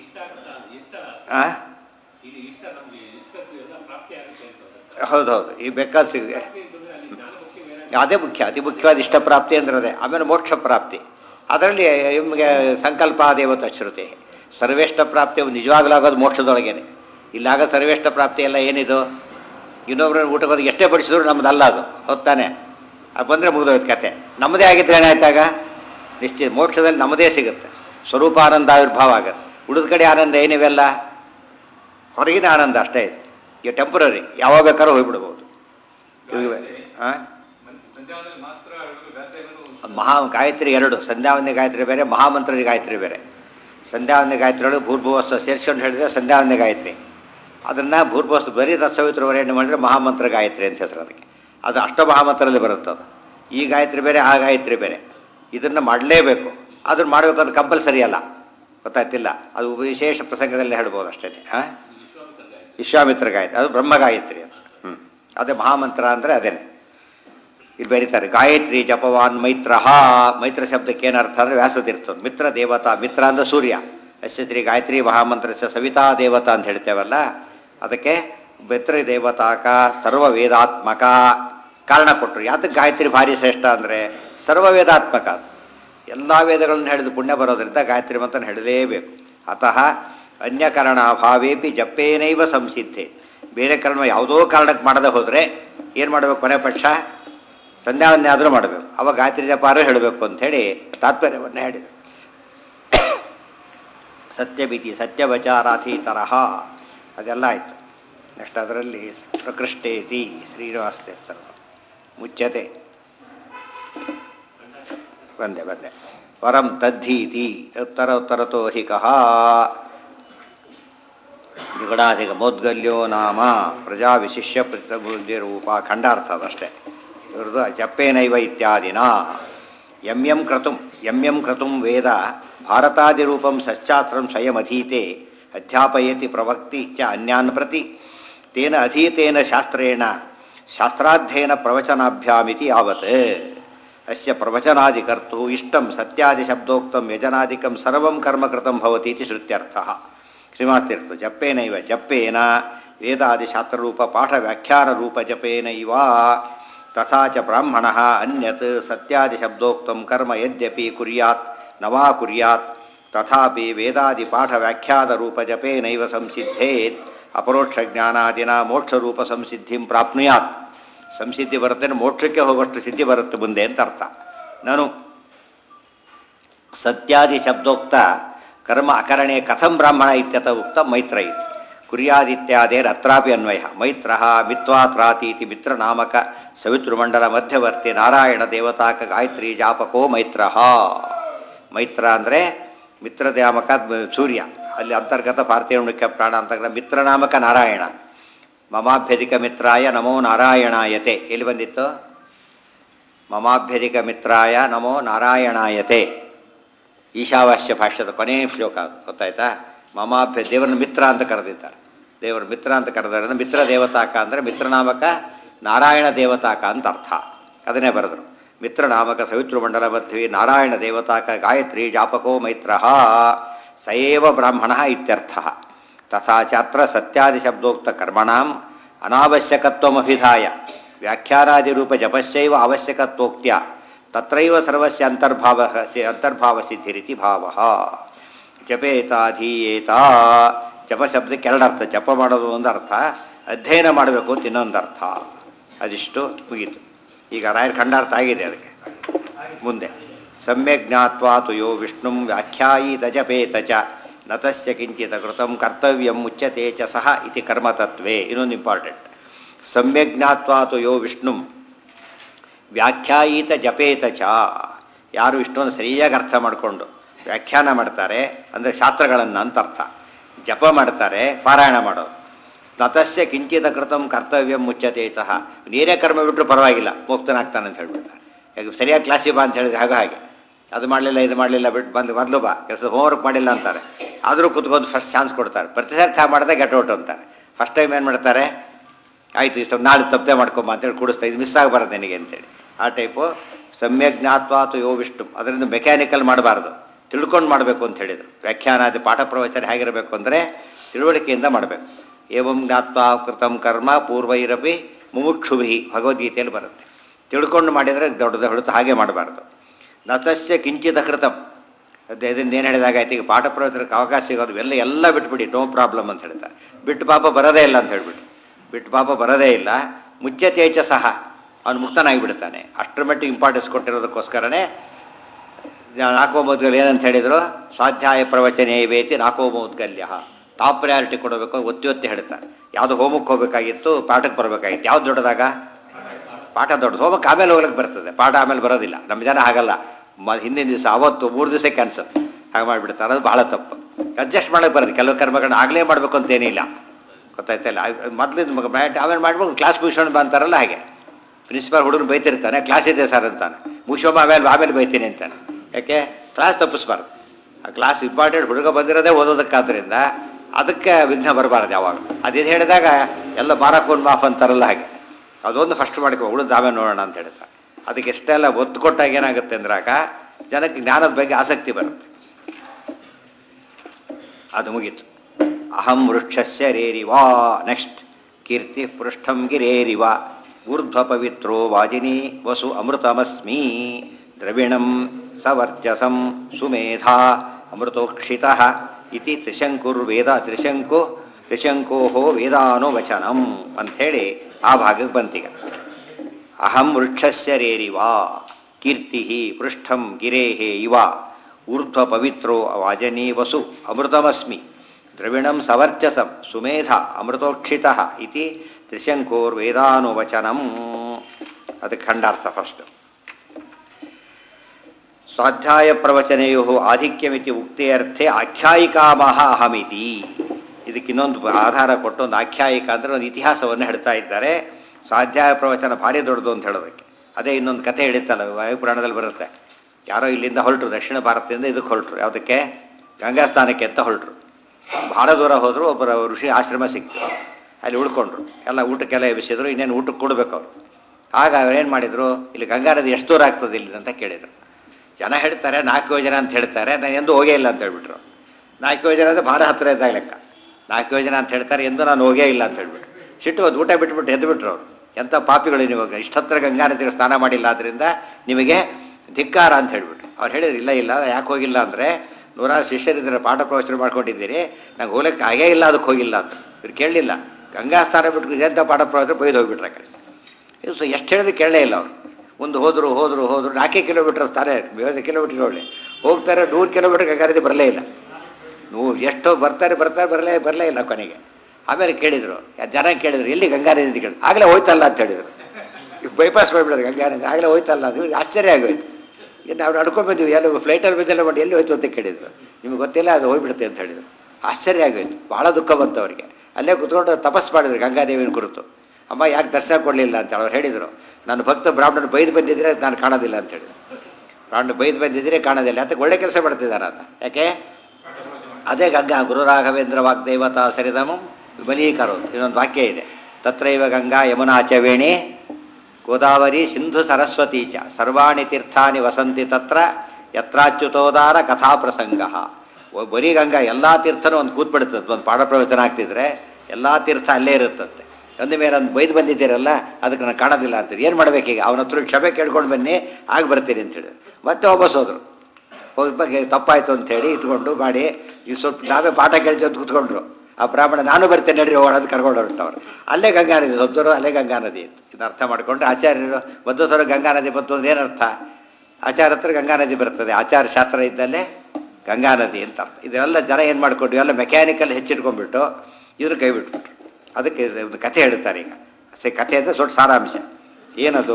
A: ಹೌದೌದು, ಈ ಬೇಕಾದ ಅದೇ ಮುಖ್ಯ, ಅತಿ ಮುಖ್ಯವಾದ ಇಷ್ಟ ಪ್ರಾಪ್ತಿ ಅಂದ್ರೆ ಅದೇ. ಆಮೇಲೆ ಮೋಕ್ಷ ಪ್ರಾಪ್ತಿ, ಅದರಲ್ಲಿ ನಿಮಗೆ ಸಂಕಲ್ಪ ದೇವತ ಶ್ರುತಿ. ಸರ್ವೇಷ್ಟ ಪ್ರಾಪ್ತಿ ನಿಜವಾಗ್ಲಾಗೋದು ಮೋಕ್ಷದೊಳಗೇನೆ. ಇಲ್ಲಾಗ ಸರ್ವೇಷ್ಟ ಪ್ರಾಪ್ತಿ ಎಲ್ಲ ಏನಿದು, ಇನ್ನೊಬ್ಬರ ಊಟಕ್ಕೆ ಎಷ್ಟೇ ಬಡಿಸಿದ್ರು ನಮ್ದಲ್ಲ, ಅದು ಹೊತ್ತಾನೆ. ಅದು ಬಂದರೆ ಮುಗಿದೋಯ್ತು ಕತೆ. ನಮ್ಮದೇ ಆಗಿದ್ರೆ ಏನಾಯ್ತಾಗ ನಿಶ್ಚಿತ ಮೋಕ್ಷದಲ್ಲಿ ನಮ್ಮದೇ ಸಿಗುತ್ತೆ. ಸ್ವರೂಪಾನಂದ ಆವಿರ್ಭಾವ ಆಗುತ್ತೆ. ಉಳಿದ ಕಡೆ ಆನಂದ ಏನಿವೆಲ್ಲ ಹೊರಗಿನ ಆನಂದ ಅಷ್ಟೇ ಇದೆ. ಈಗ ಟೆಂಪ್ರರಿ, ಯಾವಾಗ ಬೇಕಾದ್ರೂ ಹೋಗ್ಬಿಡ್ಬೋದು. ಹಾಂ, ಮಹಾ ಗಾಯತ್ರಿ ಎರಡು, ಸಂಧ್ಯಾವಂದನೆ ಗಾಯತ್ರಿ ಬೇರೆ, ಮಹಾಮಂತ್ರ ಗಾಯತ್ರಿ ಬೇರೆ. ಸಂಧ್ಯಾವಂದನೆ ಗಾಯತ್ರಿ ಒಳಗೆ ಭೂರ್ಭುವಸ್ತು ಸೇರಿಸ್ಕೊಂಡು ಹೇಳಿದ್ರೆ ಸಂಧ್ಯಾವಂದನೆ ಗಾಯತ್ರಿ. ಅದನ್ನು ಭೂರ್ಭುವಸ್ತು ಬರೀ ತತ್ಸವಿತೃವರೆಯನ್ನು ಮಾಡಿದ್ರೆ ಮಹಾಮಂತ್ರ ಗಾಯತ್ರಿ ಅಂತ ಹೆಸರು ಅದಕ್ಕೆ. ಅದು ಅಷ್ಟಮಹಾಮಂತ್ರದಲ್ಲಿ ಬರುತ್ತದು. ಈ ಗಾಯತ್ರಿ ಬೇರೆ, ಆ ಗಾಯತ್ರಿ ಬೇರೆ. ಇದನ್ನು ಮಾಡಲೇಬೇಕು. ಅದನ್ನು ಮಾಡಬೇಕು, ಅದು ಕಂಪಲ್ಸರಿ ಅಲ್ಲ, ಗೊತ್ತಾಯ್ತಿಲ್ಲ. ಅದು ವಿಶೇಷ ಪ್ರಸಂಗದಲ್ಲಿ ಹೇಳ್ಬೋದು ಅಷ್ಟೇ. ಹಾಂ, ವಿಶ್ವಾಮಿತ್ರ ಗಾಯತ್ರಿ ಅದು ಬ್ರಹ್ಮ ಗಾಯತ್ರಿ ಅದು. ಅದೇ ಮಹಾಮಂತ್ರ ಅಂದರೆ ಅದೇನೆ. ಇಲ್ಲಿ ಬರೀತಾರೆ ಗಾಯತ್ರಿ ಜಪವಾನ್ ಮೈತ್ರ. ಮೈತ್ರ ಶಬ್ದಕ್ಕೆ ಏನರ್ಥ ಅಂದರೆ ವ್ಯಾಸತೀರ್ಥದ್ದು. ಮಿತ್ರ ದೇವತಾ, ಮಿತ್ರ ಅಂದರೆ ಸೂರ್ಯ. ಯಶ್ರೀ ಗಾಯತ್ರಿ ಮಹಾಮಂತ್ರ ಸವಿತಾ ದೇವತಾ ಅಂತ ಹೇಳ್ತೇವಲ್ಲ, ಅದಕ್ಕೆ ಮಿತ್ರ ದೇವತಾಕ ಸರ್ವ ವೇದಾತ್ಮಕ ಕಾರಣ ಕೊಟ್ಟರು. ಯಾತಕ್ಕೆ ಗಾಯತ್ರಿ ಭಾರಿ ಶ್ರೇಷ್ಠ ಅಂದರೆ ಸರ್ವ ವೇದಾತ್ಮಕ, ಎಲ್ಲ ವೇದಗಳನ್ನು ಹೇಳಿದು ಪುಣ್ಯ ಬರೋದ್ರಿಂದ ಗಾಯತ್ರಿ ಮಂತ್ರ ಹೇಳಲೇಬೇಕು. ಅತಃ ಅನ್ಯಕರಣಾಭಾವೇಪಿ ಜಪ್ಪೇನೈವ ಸಂಸಿದ್ಧೆ. ಬೇರೆ ಕಾರಣ ಯಾವುದೋ ಕಾರಣಕ್ಕೆ ಮಾಡದೆ ಹೋದರೆ ಏನು ಮಾಡಬೇಕು, ಕೊನೆ ಪಕ್ಷ ಸಂಧ್ಯಾವಂದನೆ ಆದರೂ ಮಾಡಬೇಕು, ಅವಾಗ ಗಾಯತ್ರಿ ಜಪಾರು ಹೇಳಬೇಕು ಅಂಥೇಳಿ ತಾತ್ಪರ್ಯವನ್ನು ಹೇಳಿದರು. ಸತ್ಯಮಿತಿ ಸತ್ಯವಚಾರಾಥಿ ತರಹ ಅದೆಲ್ಲ ಆಯಿತು. ನೆಕ್ಸ್ಟ್ ಅದರಲ್ಲಿ ಪ್ರಕೃಷ್ಟೇತಿ ಶ್ರೀನಿವಾಸ ತೀರ್ಥರು ಮುಚ್ಚತೆ ಬಂದೆ ಪರಂ ತದ್ಧೀತಿ ಉತ್ತರತೋ ಹಿಕಃ ದ್ವಿಗುಣಾಧಿಕ ಮೌದ್ಗಲ್ಯೋ ನಾಮ ಪ್ರಜಾ ವಿಶಿಷ್ಯ ಪ್ರತಿರೂಪ ಖಂಡಾರ್ಥ ಅದಷ್ಟೇ. ಇವ್ರದ್ದು ಜಪ್ಪೇನೈವ ಇತ್ಯಾದಿನ ಯಂ ಕ್ರತುಂ ವೇದ ಭಾರತಾದಿರೂಪಂ ಸಚ್ಚಾತ್ರಂ ಸ್ವಯಮಧೀತೆ ಅಧ್ಯಾಪಯತಿ ಪ್ರವಕ್ತಿ ಚ ಅನ್ಯಾನ್ ಪ್ರತಿ ತೇನ ಅಧೀತೇನ ಶಾಸ್ತ್ರೇಣ ಶಾಸ್ತ್ರಾಧ್ಯಯನ ಪ್ರವಚನಾಭ್ಯಾಮಿತಿ ಯಾವತ್ ಅಸ್ಯ ಪ್ರವಚನಾದಿಕರ್ತು ಇಷ್ಟಂ ಸತ್ಯಾದಿಶಬ್ದೋಕ್ತಂ ಯಜನಾದಿಕಂ ಸರ್ವಂ ಕರ್ಮಕೃತಂ ಭವತಿ ಇತಿ ಶ್ರುತ್ಯರ್ಥಃ. ಶ್ರೀನಿವಾಸತೀರ್ಥ ಜಪ್ಪೇನೈವ ಜಪ್ಪೇನ ವೇದಾದಿಶಾಸ್ತ್ರರೂಪ ಪಾಠ ವ್ಯಾಖ್ಯಾನರೂಪ ಜಪೇನೈವ ತಥಾ ಚ ಬ್ರಾಹ್ಮಣಃ ಅನ್ಯತ್ ಸತ್ಯಾದಿಶಬ್ದೋಕ್ತಂ ಕರ್ಮ ಯದ್ಯಪಿ ಕುರ್ಯಾತ್ ನವಾ ಕುರ್ಯಾತ್ ತಥಾಪಿ ವೇದಾದಿ ಪಾಠ ವ್ಯಾಖ್ಯಾನರೂಪ ಜಪೇನೈವ ಸಂಸಿದ್ಧೇತ್ ಅಪರೋಕ್ಷ ಜ್ಞಾನಾದಿನ ಮೋಕ್ಷರೂಪ ಸಂಸಿದ್ಧಿಂ ಪ್ರಾಪ್ನುಯಾತ್. ಸಂಸಿದ್ಧಿ ಬರುತ್ತೆ, ಮೋಕ್ಷಕ್ಕೆ ಹೋಗೋಷ್ಟು ಸಿದ್ಧಿ ಬರುತ್ತೆ ಮುಂದೆ ಅಂತ ಅರ್ಥ. ನಾನು ಸತ್ಯಾದಿ ಶಬ್ದೋಕ್ತ ಕರ್ಮ ಅಕರಣೆ ಕಥಂ ಬ್ರಾಹ್ಮಣ ಇತ್ಯತ ಉಕ್ತ ಮೈತ್ರ ಇತಿ ಕುರ್ಯಾದಿತ್ಯಾದೇರ್ ಅತ್ರಾಪಿ ಅನ್ವಯ. ಮೈತ್ರ ಮಿತ್ವಾತ್ರಾತೀತಿ ಮಿತ್ರನಾಮಕ ಸವಿತೃಮಂಡಲ ಮಧ್ಯವರ್ತಿ ನಾರಾಯಣ ದೇವತಾಕ ಗಾಯತ್ರಿ ಜಾಪಕೋ ಮೈತ್ರ. ಮೈತ್ರ ಅಂದರೆ ಮಿತ್ರನಾಮಕ ಸೂರ್ಯ, ಅಲ್ಲಿ ಅಂತರ್ಗತ ಪಾರ್ಥಿವ ಮುಖ್ಯ ಪ್ರಾಣ ಅಂತರ್ಗತ ಮಿತ್ರನಾಮಕ ನಾರಾಯಣ. ಮಮಾಭ್ಯಧಿಕ ಮಿತ್ರಾಯ ನಮೋ ನಾರಾಯಣಾಯತೆ. ಎಲ್ಲಿ ಬಂದಿತ್ತು? ಮಮಾಭ್ಯಧಿಕ ಮಿತ್ರಾಯ ನಮೋ ನಾರಾಯಣಾಯತೆ. ಈಶಾವಾಸ್ಯ ಭಾಷ್ಯದ ಕೊನೆಯ ಶ್ಲೋಕ ಗೊತ್ತಾಯ್ತಾ? ಮಮಾಭ್ಯ ದೇವರನ್ನ ಮಿತ್ರ ಅಂತ ಕರೆದಿದ್ದಾರೆ. ದೇವರ ಮಿತ್ರ ಅಂತ ಕರೆದಾರೆ. ಮಿತ್ರ ದೇವತಾಕ ಅಂದರೆ ಮಿತ್ರನಾಮಕ ನಾರಾಯಣ ದೇವತಾಕ ಅಂತ ಅರ್ಥ. ಅದನ್ನೇ ಬರೆದರು. ಮಿತ್ರನಾಮಕ ಸವಿತೃಮಂಡಲ ಮಧ್ವಿ ನಾರಾಯಣ ದೇವತಾಕ ಗಾಯತ್ರಿ ಜಾಪಕೋ ಮೈತ್ರ ಸಯೇವ ಬ್ರಾಹ್ಮಣ ಇತ್ಯರ್ಥ. ತಥಾ ಚಾತ್ರ ಸತ್ಯಾದಿಶಬ್ದೋಕ್ತ ಕರ್ಮಣಾಂ ಅನಾವಶ್ಯಕತ್ವಮಭಿಧಾಯ ವ್ಯಾಖ್ಯಾನಾದಿರೂಪ ಜಪಸ್ಯೈವ ಅವಶ್ಯಕತ್ವೋಕ್ತ್ಯ ತತ್ರೈವ ಸರ್ವಸ್ಯ ಅಂತರ್ಭಾವ ಸಿದ್ಧಿರಿತಿ ಭಾವ. ಜಪೇತ ಧೀಯೇತ. ಜಪ ಶಬ್ದಕ್ಕೆ ಎರಡರ್ಥ. ಜಪ ಮಾಡೋದು ಒಂದು ಅರ್ಥ, ಅಧ್ಯಯನ ಮಾಡಬೇಕು ಅಂತ ಇನ್ನೊಂದು ಅರ್ಥ. ಅದಿಷ್ಟು ಮುಗೀತು. ಈಗ ರಾಯರ ಖಂಡಾರ್ಥ ಆಗಿದೆ. ಅದಕ್ಕೆ ಮುಂದೆ ಸಮ್ಯಕ್ ಜ್ಞಾತ್ವಾ ತು ಯೋ ವಿಷ್ಣುಂ ವ್ಯಾಖ್ಯಾಯೀತ ಜಪೇತ ಚ ನತಸ್ಯ ಕಿಂಚಿತ ಕೃತಂ ಕರ್ತವ್ಯಂ ಮುಚ್ಯತೆ ಚ ಸಹ ಇತಿ ಕರ್ಮತತ್ವೇ. ಇನ್ನೊಂದು ಇಂಪಾರ್ಟೆಂಟ್. ಸಮ್ಯಕ್ ಜ್ಞಾತ್ವಾ ತು ಯೋ ವಿಷ್ಣುಂ ವ್ಯಾಖ್ಯಾಯೀತ ಜಪೇತ ಚ. ಯಾರು ವಿಷ್ಣುವನ್ನು ಸರಿಯಾಗಿ ಅರ್ಥ ಮಾಡಿಕೊಂಡು ವ್ಯಾಖ್ಯಾನ ಮಾಡ್ತಾರೆ ಅಂದರೆ ಶಾಸ್ತ್ರಗಳನ್ನು ಅಂತ ಅರ್ಥ. ಜಪ ಮಾಡ್ತಾರೆ, ಪಾರಾಯಣ ಮಾಡೋದು. ನತಸ್ಯ ಕಿಂಚಿತ ಕೃತಂ ಕರ್ತವ್ಯಂ ಮುಚ್ಯತೆ ಸಹ. ನೀರೇ ಕರ್ಮ ಬಿಟ್ಟರು ಪರವಾಗಿಲ್ಲ, ಮುಕ್ತನಾಗ್ತಾನೆ ಅಂತ ಹೇಳ್ಬಿಡ್ತಾರೆ. ಈಗ ಸರಿಯಾಗಿ ಕ್ಲಾಸಿಗೆ ಬಾ ಅಂತ ಹೇಳಿದ್ರೆ ಹಾಗೆ ಅದು ಮಾಡಲಿಲ್ಲ ಇದು ಮಾಡಲಿಲ್ಲ ಬಿಟ್ಟು ಮೊದಲು ಬಾ, ಕೆಲಸ ಹೋಮ್ವರ್ಕ್ ಮಾಡಿಲ್ಲ ಅಂತಾರೆ. ಆದರೂ ಕೂತ್ಕೊಂಡು ಫಸ್ಟ್ ಚಾನ್ಸ್ ಕೊಡ್ತಾರೆ. ಪ್ರತಿ ಸರ್ತಿ ಮಾಡಿದೆ ಗೆಟ್ ಔಟ್ ಅಂತಾರೆ. ಫಸ್ಟ್ ಟೈಮ್ ಏನು ಮಾಡ್ತಾರೆ, ಆಯಿತು ಇಷ್ಟು ನಾಳೆ ತಪ್ಪದೆ ಮಾಡ್ಕೊಂಬ ಅಂತೇಳಿ ಕೂಡಿಸ್ತಾ, ಇದು ಮಿಸ್ ಆಗಬಾರ್ದು ನನಗೆ ಅಂತೇಳಿ. ಆ ಟೈಪು ಸಮ್ಯಕ್ ಜ್ಞಾತ್ವಾ ತು ಯೋ ವಿಷ್ಣು. ಅದರಿಂದ ಮೆಕ್ಯಾನಿಕಲ್ ಮಾಡಬಾರ್ದು, ತಿಳ್ಕೊಂಡು ಮಾಡಬೇಕು ಅಂತ ಹೇಳಿದರು. ವ್ಯಾಖ್ಯಾನಾದಿ ಪಾಠ ಪ್ರವಚನ ಹೇಗಿರಬೇಕು ಅಂದರೆ ತಿಳುವಳಿಕೆಯಿಂದ ಮಾಡಬೇಕು. ಏವಂ ಜ್ಞಾತ್ವಾ ಕೃತಂ ಕರ್ಮ ಪೂರ್ವೈರಪಿ ಮುಮುಕ್ಷುಭಿ ಭಗವದ್ಗೀತೆಯಲ್ಲಿ ಬರುತ್ತೆ. ತಿಳ್ಕೊಂಡು ಮಾಡಿದರೆ ದೊಡ್ಡದು ಹೊರತು ಹಾಗೆ ಮಾಡಬಾರ್ದು. ನತಸ್ಯ ಕಿಂಚಿತ ಕೃತಂ. ಇದರಿಂದ ಏನು ಹೇಳಿದಾಗಾಯ್ತು, ಈಗ ಪಾಠ ಪ್ರವಚನಕ್ಕೆ ಅವಕಾಶ ಸಿಗೋದು ಎಲ್ಲ ಬಿಟ್ಬಿಡಿ, ನೋ ಪ್ರಾಬ್ಲಮ್ ಅಂತ ಹೇಳ್ತಾರೆ. ಬಿಟ್ಟು ಪಾಪ ಬರೋದೇ ಇಲ್ಲ ಅಂತ ಹೇಳ್ಬಿಟ್ಟು, ಬಿಟ್ಟು ಪಾಪ ಬರೋದೇ ಇಲ್ಲ. ಮುಚ್ಯತೇಚ ಸಹ, ಅವನು ಮುಕ್ತನಾಗಿಬಿಡ್ತಾನೆ. ಅಷ್ಟರ ಮಟ್ಟಿಗೆ ಇಂಪಾರ್ಟೆನ್ಸ್ ಕೊಟ್ಟಿರೋದಕ್ಕೋಸ್ಕರನೇ ನಾಕೋಮೋದ್ಗಲ್ಯ ಏನಂತ ಹೇಳಿದರು, ಸ್ವಾಧ್ಯಾಯ ಪ್ರವಚನೇ ವೇತಿ ನಾಕೋಮೋದ್ಗಲ್ಯ. ಟಾಪ್ ಪ್ರಯಾರಿಟಿ ಕೊಡಬೇಕು ಒತ್ತಿ ಒತ್ತಿ ಹೇಳ್ತಾರೆ. ಯಾವುದು ಹೋಮಕ್ಕೆ ಹೋಗಬೇಕಾಗಿತ್ತು, ಪಾಠಕ್ಕೆ ಬರಬೇಕಾಗಿತ್ತು. ಯಾವ್ದು ದೊಡ್ಡದಾಗ? ಪಾಠ ದೊಡ್ಡದು. ಹೋಮಕ್ಕೆ ಆಮೇಲೆ ಹೋಗ್ಲಿಕ್ಕೆ ಬರ್ತದೆ, ಪಾಠ ಆಮೇಲೆ ಬರೋದಿಲ್ಲ. ನಮ್ಮ ಜನ ಹಾಗಲ್ಲ, ಹಿಂದಿನ ದಿವಸ ಅವತ್ತು 3 ದಿವಸ ಕ್ಯಾನ್ಸಲ್ ಹಾಗೆ ಮಾಡಿಬಿಡ್ತಾರೆ. ಅದು ಭಾಳ ತಪ್ಪು. ಅಡ್ಜಸ್ಟ್ ಮಾಡೋಕ್ಕೆ ಬರೋದು. ಕೆಲವು ಕರ್ಮಗಳನ್ನ ಆಗಲೇ ಮಾಡಬೇಕು ಅಂತೇನಿಲ್ಲ, ಗೊತ್ತಾಯ್ತಲ್ಲ. ಮೊದಲಿಂದ ಆಮೇಲೆ ಮಾಡ್ಬೇಕು. ಕ್ಲಾಸ್ ಮುಗಿಸೋಣ ಅಂತಾರಲ್ಲ ಹಾಗೆ. ಪ್ರಿನ್ಸಿಪಾಲ್ ಹುಡುಗರು ಬೈತಿರ್ತಾನೆ, ಕ್ಲಾಸ್ ಇದೆ ಸರ್ ಅಂತಾನೆ. ಮುಗಿಸೋಮ ಆಮೇಲೆ ಬೈತೀನಿ ಅಂತಾನೆ. ಯಾಕೆ? ಕ್ಲಾಸ್ ತಪ್ಪಿಸ್ಬಾರ್ದು. ಆ ಕ್ಲಾಸ್ ಇಂಪಾರ್ಟೆಂಟ್. ಹುಡುಗ ಬಂದಿರೋದೇ ಓದೋದಕ್ಕಾದ್ರಿಂದ ಅದಕ್ಕೆ ವಿಘ್ನ ಬರಬಾರ್ದು ಯಾವಾಗ. ಅದೇನು ಹೇಳಿದಾಗ ಎಲ್ಲ ಮಾರಾಕೋನ್ ಮಾಫ್ ಅಂತಾರಲ್ಲ ಹಾಗೆ. ಅದೊಂದು ಫಸ್ಟ್ ಮಾಡ್ಕೊ, ಉಳಿದು ಆಮೇಲೆ ನೋಡೋಣ ಅಂತ ಹೇಳ್ತಾರೆ. ಅದಕ್ಕೆ ಎಷ್ಟೆಲ್ಲ ಒತ್ತು ಕೊಟ್ಟಾಗ ಏನಾಗುತ್ತೆ ಅಂದ್ರಾಗ ಜನಕ್ಕೆ ಜ್ಞಾನದ ಬಗ್ಗೆ ಆಸಕ್ತಿ ಬರುತ್ತೆ. ಅದು ಮುಗೀತು. ಅಹಂ ವೃಕ್ಷಸ್ಯ ರೇರಿವಾ. ನೆಕ್ಸ್ಟ್ ಕೀರ್ತಿ ಪೃಷ್ಠಂ ಗಿರೇರಿವ ಊರ್ಧ್ವ ಪವಿತ್ರೋ ವಾಜಿನಿ ವಸು ಅಮೃತಮಸ್ಮಿ ದ್ರವಿಣಂ ಸವರ್ಚಸಂ ಸುಮೇಧಾ ಅಮೃತೋಕ್ಷಿತಃ ಇತಿ ತ್ರಿಶಂಕೋ ವೇದಾನೋ ವಚನಂ ಅಂಥೇಳಿ ಆ ಭಾಗಕ್ಕೆ ಬಂತೀಗ. ಅಹಂ ವೃಕ್ಷಸ್ಯ ರೇರಿವ ಕೀರ್ತಿ ಪೃಷ್ಠಂ ಗಿರೇಃ ಇವ ಊರ್ಧ್ವ ಪವಿತ್ರೋ ವಾಜನಿ ವಸು ಅಮೃತಮಸ್ಮಿ ದ್ರವಿಣಂ ಸವರ್ಚಸಂ ಸುಮೇಧ ಅಮೃತೋಕ್ಷಿತಃ ಇತಿ ತ್ರಿಶಂಕೋರ್ವೇದಾನೋ ವಚನಂ. ಅದಕ್ಕೆ ಖಂಡಾರ್ಥ ಫಸ್ಟ್. ಸ್ವಾಧ್ಯಾಯ ಪ್ರವಚನೆಯೋ ಆಧಿಕ್ಯಮಿತಿ ಉಕ್ತಿಯರ್ಥೆ ಆಖ್ಯಾಯಿಕಾಮಹ ಅಹಮಿತಿ. ಇದಕ್ಕೆ ಇನ್ನೊಂದು ಆಧಾರ ಕೊಟ್ಟು ಒಂದು ಆಖ್ಯಾಯಿಕ ಅಂದರೆ ಒಂದು ಇತಿಹಾಸವನ್ನು ಹೇಳ್ತಾ ಇದ್ದಾರೆ. ಸ್ವಾಧ್ಯಾಯ ಪ್ರವಚನ ಭಾರಿ ದೊಡ್ಡದು ಅಂತ ಹೇಳೋದಕ್ಕೆ. ಅದೇ ಇನ್ನೊಂದು ಕಥೆ ಹಿಡಿತಲ್ಲ, ವಾಯುಪುರಾಣದಲ್ಲಿ ಬರುತ್ತೆ. ಯಾರೋ ಇಲ್ಲಿಂದ ಹೊರಟರು, ದಕ್ಷಿಣ ಭಾರತದಿಂದ ಇದಕ್ಕೆ ಹೊರಟರು. ಯಾವುದಕ್ಕೆ? ಗಂಗಾ ಸ್ನಾನಕ್ಕೆ ಅಂತ ಹೊರಟರು. ಭಾಳ ದೂರ ಹೋದರು. ಒಬ್ಬರ ಋಷಿ ಆಶ್ರಮ ಸಿಕ್ತು, ಅಲ್ಲಿ ಉಳ್ಕೊಂಡ್ರು. ಎಲ್ಲ ಊಟಕ್ಕೆಲ್ಲ ಎಬ್ಬಿಸಿದ್ರು. ಇನ್ನೇನು ಊಟಕ್ಕೆ ಕೊಡಬೇಕು ಅವರು. ಆಗ ಅವ್ರೇನು ಮಾಡಿದರು, ಇಲ್ಲಿ ಗಂಗಾ ನದಿ ಎಷ್ಟು ದೂರ ಆಗ್ತದೆ ಇಲ್ಲಿ ಅಂತ ಕೇಳಿದರು. ಜನ ಹೇಳ್ತಾರೆ 4 ಯೋಜನೆ ಅಂತ ಹೇಳ್ತಾರೆ. ನಾನು ಎಂದೂ ಹೋಗೇ ಇಲ್ಲ ಅಂತ ಹೇಳ್ಬಿಟ್ರು. 4 ಯೋಜನೆ ಅಂದರೆ ಭಾಳ ಹತ್ತಿರ ಇದ್ದಾಗ ಲೆಕ್ಕ. 4 ಯೋಜನೆ ಅಂತ ಹೇಳ್ತಾರೆ, ಎಂದು ನಾನು ಹೋಗೇ ಇಲ್ಲ ಅಂತ ಹೇಳ್ಬಿಟ್ರು. ಸಿಟ್ಟು ಹೋದ್, ಊಟ ಬಿಟ್ಬಿಟ್ಟು ಎದ್ದು ಬಿಟ್ರು ಅವರು. ಎಂಥ ಪಾಪಿಗಳು ನೀವು, ಇಷ್ಟ ಹತ್ತಿರ ಗಂಗಾ ನದಿಗೆ ಸ್ನಾನ ಮಾಡಿಲ್ಲ, ಆದ್ದರಿಂದ ನಿಮಗೆ ಧಿಕ್ಕಾರ ಅಂತ ಹೇಳ್ಬಿಟ್ರು. ಅವ್ರು ಹೇಳಿದ್ರು, ಇಲ್ಲ ಯಾಕೆ ಹೋಗಿಲ್ಲ ಅಂದರೆ 100 ಶಿಷ್ಯರಿದ್ದಾರೆ, ಪಾಠ ಪ್ರವಚನ ಮಾಡ್ಕೊಂಡಿದ್ದೀರಿ, ನಂಗೆ ಹೋಗ್ಲಿಕ್ಕೆ ಆಗೇ ಇಲ್ಲ, ಅದಕ್ಕೆ ಹೋಗಿಲ್ಲ ಅಂತ. ಇವ್ರು ಕೇಳಲಿಲ್ಲ. ಗಂಗಾ ಸ್ನಾನ ಬಿಟ್ಟು ಎಂಥ ಪಾಠ ಪ್ರವಚನ ಬೈದು ಹೋಗ್ಬಿಟ್ರೆ ಕಡೆ. ಇದು ಎಷ್ಟು ಹೇಳಿದ್ರೆ ಕೇಳಲೇ ಇಲ್ಲ ಅವರು. ಮುಂದೆ ಹೋದರು 4 ಕಿಲೋಮೀಟರ್ ತಾರೆ, 50 ಕಿಲೋಮೀಟರ್ ಒಳ್ಳೆ ಹೋಗ್ತಾರೆ. 100 ಕಿಲೋಮೀಟರ್ ಗಂಗಾ ನದಿ ಬರಲೇ ಇಲ್ಲ. ಎಷ್ಟು ಬರ್ತಾರೆ ಬರಲೇ ಇಲ್ಲ ಕೊನೆಗೆ. ಆಮೇಲೆ ಕೇಳಿದರು, ಜನ ಕೇಳಿದ್ರು ಎಲ್ಲಿ ಗಂಗಾ ನದಿ ಕೇಳಿ, ಆಗಲೇ ಹೋಯ್ತಲ್ಲ ಅಂತ ಹೇಳಿದರು. ಬೈಪಾಸ್ ಮಾಡಿಬಿಡೋರು ಗಂಗಾ ನದಿ, ಆಗಲೇ ಹೋಯ್ತಲ್ಲ ಅದು. ಆಶ್ಚರ್ಯ ಆಗೋಯ್ತು. ಇನ್ನು ಅವ್ರು ನಡ್ಕೊಂಡ್ಬಂದಿವಿ, ಎಲ್ಲ ಫ್ಲೈಟಲ್ಲಿ ಬಂದೆಲ್ಲ ಮಾಡಿ ಎಲ್ಲಿ ಹೋಯ್ತು ಅಂತ ಕೇಳಿದರು. ನಿಮ್ಗೆ ಗೊತ್ತಿಲ್ಲ, ಅದು ಹೋಗ್ಬಿಡುತ್ತೆ ಅಂತ ಹೇಳಿದರು. ಆಶ್ಚರ್ಯ ಆಗೋಯ್ತು, ಭಾಳ ದುಃಖ ಬಂತು ಅವರಿಗೆ. ಅಲ್ಲೇ ಕೂತ್ಕೊಂಡು ತಪಸ್ ಮಾಡಿದ್ರು ಗಂಗಾದೇವಿನ ಕುರಿತು. ಅಮ್ಮ ಯಾಕೆ ದರ್ಶನ ಕೊಡಲಿಲ್ಲ ಅಂತ ಅವ್ರು ಹೇಳಿದರು. ನನ್ನ ಭಕ್ತ ಬ್ರಾಹ್ಮಣರು ಬೈದು ಬಂದಿದ್ರೆ ನಾನು ಕಾಣೋದಿಲ್ಲ ಅಂತ ಹೇಳಿದ್ರು. ಬ್ರಾಹ್ಮಣ ಬೈದು ಬಂದಿದ್ರೆ ಕಾಣೋದಿಲ್ಲ ಅಂತ ಒಳ್ಳೆ ಕೆಲಸ ಮಾಡ್ತಿದ್ದಾರೆ ಅಂತ. ಯಾಕೆ? ಅದೇ ಗಂಗಾ ಗುರು ರಾಘವೇಂದ್ರ ವಾಗ್ದೇವತಾ ಸರಿದಮಂ ವಿಮಲೀಕರೋದು. ಇನ್ನೊಂದು ವಾಕ್ಯ ಇದೆ, ತತ್ರೈವ ಗಂಗಾ ಯಮುನಾ ಚ ವೇಣಿ ಗೋದಾವರಿ ಸಿಂಧು ಸರಸ್ವತಿ ಚ ಸರ್ವಾಣಿ ತೀರ್ಥಾನಿ ವಸಂತಿ ತತ್ರ ಯತ್ರಾಚ್ಯುತೋದಾರ ಕಥಾ ಪ್ರಸಂಗ. ಬರೀ ಗಂಗಾ ಎಲ್ಲ ತೀರ್ಥನೂ ಒಂದು ಕೂತ್ಬಿಡ್ತದೆ. ಒಂದು ಪಾಠ ಪ್ರವಚನ ಆಗ್ತಿದ್ರೆ ಎಲ್ಲ ತೀರ್ಥ ಅಲ್ಲೇ ಇರುತ್ತಂತೆ. ಅಂದ ಮೇಲೆ ಒಂದು ಬೈದು ಬಂದಿದ್ದೀರಲ್ಲ, ಅದಕ್ಕೆ ನಾನು ಕಾಣೋದಿಲ್ಲ ಅಂತೀರಿ. ಏನು ಮಾಡಬೇಕೀಗ? ಅವನ ಹತ್ರ ಕ್ಷಮೆ ಕೇಳ್ಕೊಂಡು ಬನ್ನಿ, ಆಗಿ ಬರ್ತೀನಿ ಅಂತ ಹೇಳಿದ್ರು. ಮತ್ತೆ ವಾಪಸ್ ಹೋದರು. ಹೋಗಿ ಬಗ್ಗೆ ತಪ್ಪಾಯಿತು ಅಂಥೇಳಿ ಇಟ್ಕೊಂಡು ಮಾಡಿ ಈಗ ಸ್ವಲ್ಪ ನಾವೇ ಪಾಠ ಕೇಳ್ತೀವಿ ಅಂತ ಕೂತ್ಕೊಂಡ್ರು. ಆ ಬ್ರಾಹ್ಮಣ ನಾನು ಬರ್ತೇನೆ ನಡ್ರಿ ಹೋಗೋಣ ಅಂತ ಕರ್ಕೊಂಡು ಹೊರಟವ್ರು. ಅಲ್ಲೇ ಗಂಗಾ ನದಿ, ಸ್ವಲ್ಪ ಅಲ್ಲೇ ಗಂಗಾ ನದಿ ಇತ್ತು. ಇದನ್ನ ಅರ್ಥ ಮಾಡಿಕೊಂಡ್ರೆ ಆಚಾರ್ಯರು ಒಂದು ಥರ ಗಂಗಾ ನದಿ ಬಂತು ಅಂದ್ರೆ ಏನರ್ಥ? ಆಚಾರ ಹತ್ರ ಗಂಗಾ ನದಿ ಬರ್ತದೆ, ಆಚಾರ ಶಾಸ್ತ್ರ ಇದ್ದಲ್ಲೇ ಗಂಗಾ ನದಿ ಅಂತ ಅರ್ಥ. ಇದೆಲ್ಲ ಜನ ಏನು ಮಾಡ್ಕೊಂಡು ಎಲ್ಲ ಮೆಕ್ಯಾನಿಕಲ್ ಹೆಚ್ಚಿಟ್ಕೊಂಡ್ಬಿಟ್ಟು ಇದ್ರ ಕೈ ಬಿಟ್ಬಿಟ್ರು. ಅದಕ್ಕೆ ಒಂದು ಕಥೆ ಹೇಳ್ತಾರೆ ಈಗ. ಕಥೆ ಅಂದರೆ ದೊಡ್ಡ ಸಾರಾಂಶ ಏನದು?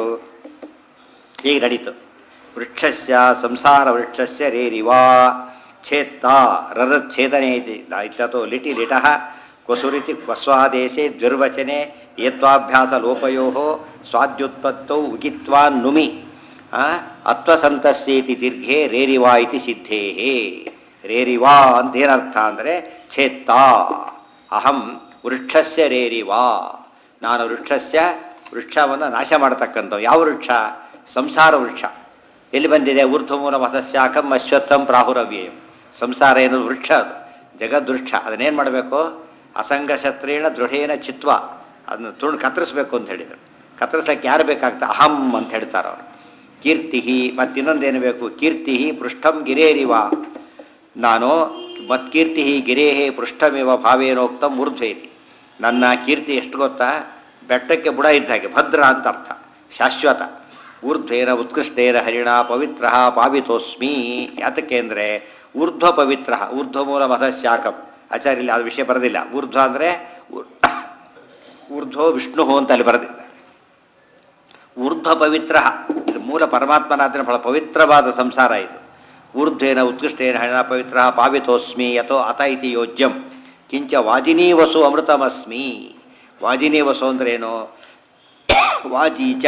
A: ಹೀಗೆ ನಡೀತು. ವೃಕ್ಷಸ್ಯ ಸಂಸಾರ ವೃಕ್ಷಸ್ಯ ರೇರಿವಾ ಛೇತ್ತಾ ರರಚ್ಛೇದನೆ ಇತ್ಯತೋ ಲಿಟಿ ಲಿಟಃ ಕ್ವಸುರಿತಿ ಕ್ವಸ್ವಾದೇಶೆ ದ್ವಿರ್ವಚನೆ ಏತ್ವಾಭ್ಯಾಸ ಲೋಪಯೋ ಸ್ವಾದ್ಯುತ್ಪತ್ತೌ ಉಗಿತ್ವಾನ್ ನುಮಿ ಅತ್ವಸಂತಸ್ಯೇತಿ ದೀರ್ಘೆ ರೇರಿವಾ ಇತಿ ಸಿದ್ಧೇಹೇ. ರೇರಿವಾ ಅಂತ ಏನರ್ಥ ಅಂದರೆ ಛೇತ್ತಾ ಅಹಂ ವೃಕ್ಷಸ್ಯ ರೇರಿವಾ, ನಾನು ವೃಕ್ಷವನ್ನು ನಾಶ ಮಾಡತಕ್ಕಂಥವು. ಯಾವ ವೃಕ್ಷ? ಸಂಸಾರ ವೃಕ್ಷ. ಎಲ್ಲಿ ಬಂದಿದೆ? ಊರ್ಧ್ವಮೂಲ ಮತಸ್ಯಾಕಂ ಅಶ್ವತ್ಥಂ ಪ್ರಾಹುರವ್ಯಯಂ. ಸಂಸಾರ ಏನು ವೃಕ್ಷ, ಅದು ಜಗದ್ವೃಕ್ಷ. ಅದನ್ನೇನು ಮಾಡಬೇಕು? ಅಸಂಗಶಸ್ತ್ರೇಣ ದೃಢೇನ ಚಿತ್ವ, ಅದನ್ನು ತುಳು ಕತ್ತರಿಸ್ಬೇಕು ಅಂತ ಹೇಳಿದರು. ಕತ್ತರಿಸೋಕ್ಕೆ ಯಾರು ಬೇಕಾಗ್ತದೆ? ಅಹಂ ಅಂತ ಹೇಳ್ತಾರೆ ಅವರು. ಕೀರ್ತಿ, ಮತ್ತಿನ್ನೊಂದೇನು ಬೇಕು? ಕೀರ್ತಿ ಪೃಷ್ಠಂ ಗಿರೇರಿವ, ನಾನು ಮತ್ಕೀರ್ತಿ ಗಿರೇಹೇ ಪೃಷ್ಠಮೇವ ಭಾವೇನೋಕ್ತಂ ಊರ್ಧ್ವೇತಿ. ನನ್ನ ಕೀರ್ತಿ ಎಷ್ಟು ಗೊತ್ತಾ? ಬೆಟ್ಟಕ್ಕೆ ಬುಡ ಇದ್ದ ಹಾಗೆ, ಭದ್ರ ಅಂತ ಅರ್ಥ, ಶಾಶ್ವತ. ಊರ್ಧ್ವೇನ ಉತ್ಕೃಷ್ಟೇನ ಹರಿಣ ಪವಿತ್ರ ಪಾವಿತೋಸ್ಮಿ. ಯಾತಕ್ಕೆ ಅಂದರೆ ಊರ್ಧ್ವ ಪವಿತ್ರ, ಊರ್ಧ್ವ ಮೂಲ ಮಧಶಾಖಂ. ಆಚಾರ್ಯಲ್ಲಿ ಆ ವಿಷಯ ಬರೆದಿಲ್ಲ. ಊರ್ಧ್ವ ಅಂದರೆ ಊರ್ಧ್ವ ವಿಷ್ಣು ಅಂತ ಅಲ್ಲಿ ಬರೆದಿಲ್ಲ. ಊರ್ಧ್ವ ಪವಿತ್ರ, ಇದು ಮೂಲ ಪರಮಾತ್ಮನಾದ್ರೆ ಬಹಳ ಪವಿತ್ರವಾದ ಸಂಸಾರ ಇದು. ಊರ್ಧ್ವೇನ ಉತ್ಕೃಷ್ಟೇನ ಹರಿಣ ಪವಿತ್ರ ಪಾವಿತೋಸ್ಮಿ ಯಥೋ ಅತ ಇತಿ ಯೋಜ್ಯಂ ಕಿಂಚ ವಾಜಿನೀವಸು ಅಮೃತಮಸ್ಮಿ. ವಾಜಿನೀವಸು ಅಂದ್ರೇನು? ವಾಜೀಚ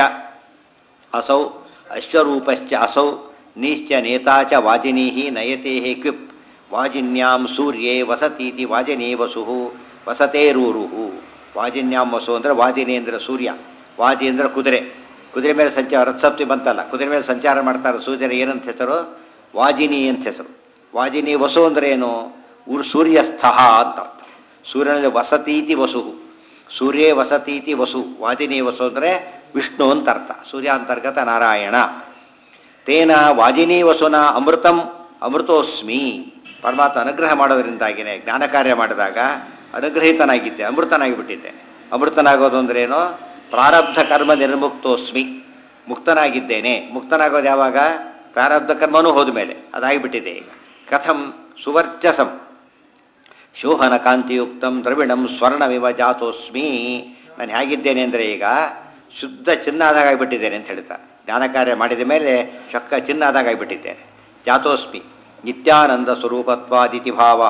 A: ಅಸೌ ಅಶ್ವರೂಪಶ್ಚ ಅಸೌ ನೀಶ್ಚ ನೇತಾ ಚ ವಾಜಿನೀಹಿ ನಯತೆ ಕ್ವಿಪ್ ವಾಜಿನ್ಯಾಂ ಸೂರ್ಯೇ ವಸತೀತಿ ವಾಜಿನೀವಸು ವಸತೇರೂರುಹು. ವಾಜಿನ್ಯಾಂ ವಸು ಅಂದರೆ ವಾಜಿನಿ ಅಂದರೆ ಸೂರ್ಯ, ವಾಜಿ ಅಂದರೆ ಕುದುರೆ. ಕುದುರೆ ಮೇಲೆ ಸಂಚಾರ, ರಥಸಪ್ತಿ ಬಂತಲ್ಲ, ಕುದುರೆ ಮೇಲೆ ಸಂಚಾರ ಮಾಡ್ತಾರೆ ಸೂರ್ಯನ ಏನಂತ ಹೆಸರು? ವಾಜಿನಿ ಅಂತ ಹೆಸರು. ವಾಜಿನಿ ವಸು ಅಂದರೆ ಏನು? ಸೂರ್ಯಸ್ಥಃ ಅಂತ ಅರ್ಥ. ಸೂರ್ಯನಲ್ಲಿ ವಸತೀತಿ ವಸು, ಸೂರ್ಯೇ ವಸತೀತಿ ವಸು. ವಾಜಿನಿ ವಸು ಅಂದರೆ ವಿಷ್ಣು ಅಂತ ಅರ್ಥ, ಸೂರ್ಯಾಂತರ್ಗತ ನಾರಾಯಣ. ತೇನ ವಾಜಿನಿ ವಸುನ ಅಮೃತಂ ಅಮೃತೋಸ್ಮಿ. ಪರಮಾತ್ಮ ಅನುಗ್ರಹ ಮಾಡೋದ್ರಿಂದಾಗಿನೇ ಜ್ಞಾನ ಕಾರ್ಯ ಮಾಡಿದಾಗ ಅನುಗ್ರಹಿತನಾಗಿದ್ದೆ, ಅಮೃತನಾಗಿಬಿಟ್ಟಿದ್ದೇನೆ. ಅಮೃತನಾಗೋದು ಅಂದ್ರೇನು? ಪ್ರಾರಬ್ಧ ಕರ್ಮ ನಿರ್ಮುಕ್ತೋಸ್ಮಿ, ಮುಕ್ತನಾಗಿದ್ದೇನೆ. ಮುಕ್ತನಾಗೋದು ಯಾವಾಗ? ಪ್ರಾರಬ್ಧ ಕರ್ಮನೂ ಹೋದ ಮೇಲೆ, ಅದಾಗಿಬಿಟ್ಟಿದೆ ಈಗ. ಕಥಂ ಸುವರ್ಚಸಂ ಶೋಹನ ಕಾಂತಿಯುಕ್ತಂ ದ್ರವಿಣಂ ಸ್ವರ್ಣವಿವ ಜಾತೋಸ್ಮಿ. ನಾನು ಹೇಗಿದ್ದೇನೆ ಅಂದರೆ ಈಗ ಶುದ್ಧ ಚಿನ್ನಾದಾಗ ಆಗಿಬಿಟ್ಟಿದ್ದೇನೆ ಅಂತ ಹೇಳ್ತಾರೆ. ಜ್ಞಾನ ಕಾರ್ಯ ಮಾಡಿದ ಮೇಲೆ ಚೊಕ್ಕ ಚಿನ್ನಾದಾಗ ಆಗಿಬಿಟ್ಟಿದ್ದೇನೆ. ಜಾತೋಸ್ಮಿ ನಿತ್ಯಾನಂದ ಸ್ವರೂಪತ್ವಾದಿತಿ ಭಾವ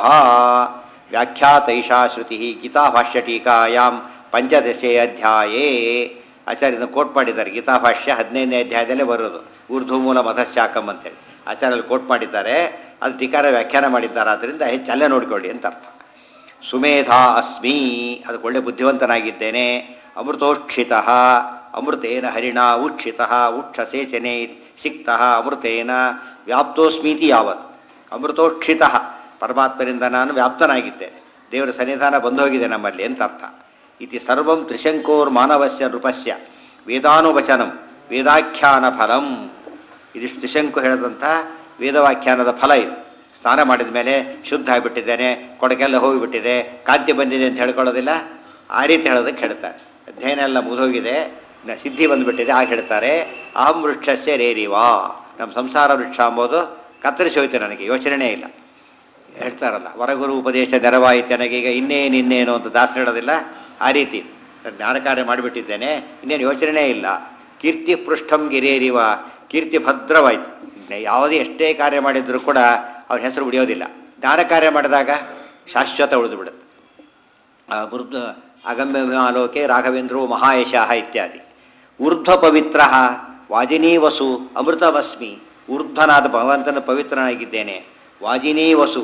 A: ವ್ಯಾಖ್ಯಾತೈಷಾ ಶ್ರುತಿ ಗೀತಾಭಾಷ್ಯ ಟೀಕಾಯಾಂ ಪಂಚದಶೇ ಅಧ್ಯಾಯೇ. ಆಚಾರ್ಯನ ಕೋಟ್ ಮಾಡಿದ್ದಾರೆ. ಗೀತಾಭಾಷ್ಯ 15ನೇ ಅಧ್ಯಾಯದಲ್ಲೇ ಬರೋದು. ಊರ್ಧ್ವಮೂಲ ಮಧಶಾಖಂ ಅಂತೇಳಿ ಆಚಾರ್ಯರು ಕೋಟ್ ಮಾಡಿದ್ದಾರೆ. ಅದು ಟೀಕಾರ ವ್ಯಾಖ್ಯಾನ ಮಾಡಿದ್ದಾರೆ. ಆದ್ದರಿಂದ ಹೆಚ್ಚು ಅಲ್ಲೇ ನೋಡ್ಕೊಳ್ಳಿ ಅಂತ ಅರ್ಥ. ಸುಮೇಧಾ ಅಸ್ಮಿ, ಅದಕ್ಕೆ ಒಳ್ಳೆ ಬುದ್ಧಿವಂತನಾಗಿದ್ದೇನೆ. ಅಮೃತೋಕ್ಷಿತ ಅಮೃತೇನ ಹರಿಣ ಉಕ್ಷಿತ ಉಕ್ಷಸೇಚನೆ ಸಿಕ್ತ ಅಮೃತೇನ ವ್ಯಾಪ್ತೋಸ್ಮೀತಿ ಯಾವತ್. ಅಮೃತೋಕ್ಷಿತ, ಪರಮಾತ್ಮನಿಂದ ನಾನು ವ್ಯಾಪ್ತನಾಗಿದ್ದೇನೆ. ದೇವರ ಸನ್ನಿಧಾನ ಬಂದು ಹೋಗಿದೆ ನಮ್ಮಲ್ಲಿ ಅಂತ ಅರ್ಥ. ಇತಿ ಸರ್ವಂ ತ್ರಿಶಂಕೋರ್ ಮಾನವಸ್ಯ ನೃಪಸ್ಯ ವೇದಾನುವಚನಂ ವೇದಾಖ್ಯಾನ ಫಲಂ. ಇದಿಷ್ಟು ತ್ರಿಶಂಕು ಹೇಳಿದಂಥ ವೇದವಾಖ್ಯಾನದ ಫಲ ಇದು. ಸ್ನಾನ ಮಾಡಿದ ಮೇಲೆ ಶುದ್ಧ ಆಗಿಬಿಟ್ಟಿದ್ದೇನೆ, ಕೊಡಕೆಲ್ಲ ಹೋಗಿಬಿಟ್ಟಿದೆ, ಕಾಂತಿ ಬಂದಿದೆ ಅಂತ ಹೇಳ್ಕೊಳ್ಳೋದಿಲ್ಲ. ಆ ರೀತಿ ಹೇಳೋದಕ್ಕೆ ಹೇಳ್ತಾರೆ. ಅಧ್ಯಯನ ಎಲ್ಲ ಮುಗಿದೋಗಿದೆ, ಸಿದ್ಧಿ ಬಂದುಬಿಟ್ಟಿದೆ, ಆಗ ಹೇಳ್ತಾರೆ ಅಹಂ ವೃಕ್ಷಸ್ಯ ರೇರಿವಾ. ನಮ್ಮ ಸಂಸಾರ ವೃಕ್ಷ ಅಂಬೋದು ಕತ್ತರಿಸಿ ಹೋಯ್ತು, ನನಗೆ ಯೋಚನೆ ಇಲ್ಲ. ಹೇಳ್ತಾರಲ್ಲ, ವರಗುರು ಉಪದೇಶ ನೆರವಾಯಿತು ನನಗೆ, ಈಗ ಇನ್ನೇನು ಅಂತ ದಾಸರು ಹೇಳೋದಿಲ್ಲ. ಆ ರೀತಿ ಜ್ಞಾನ ಕಾರ್ಯ ಮಾಡಿಬಿಟ್ಟಿದ್ದೇನೆ, ಇನ್ನೇನು ಯೋಚನೆ ಇಲ್ಲ. ಕೀರ್ತಿ ಪೃಷ್ಠಂ ಗಿರೇರಿವ, ಕೀರ್ತಿ ಭದ್ರವಾಯಿತು. ಯಾವುದೇ ಎಷ್ಟೇ ಕಾರ್ಯ ಮಾಡಿದರೂ ಕೂಡ ಅವ್ರ ಹೆಸರು ಉಳಿಯೋದಿಲ್ಲ. ಜ್ಞಾನ ಕಾರ್ಯ ಮಾಡಿದಾಗ ಶಾಶ್ವತ ಉಳಿದು ಬಿಡುತ್ತೆ. ವೃದ್ಧ ಅಗಮ್ಯಮಾಲೋಕೆ ರಾಘವೇಂದ್ರೋ ಮಹಾಯಶಃ ಇತ್ಯಾದಿ. ಊರ್ಧ್ವ ಪವಿತ್ರ ವಾಜಿನೀ ವಸು ಅಮೃತಮಸ್ಮಿ, ಊರ್ಧ್ವನಾದ ಭಗವಂತನ ಪವಿತ್ರನಾಗಿದ್ದೇನೆ. ವಾಜಿನೀ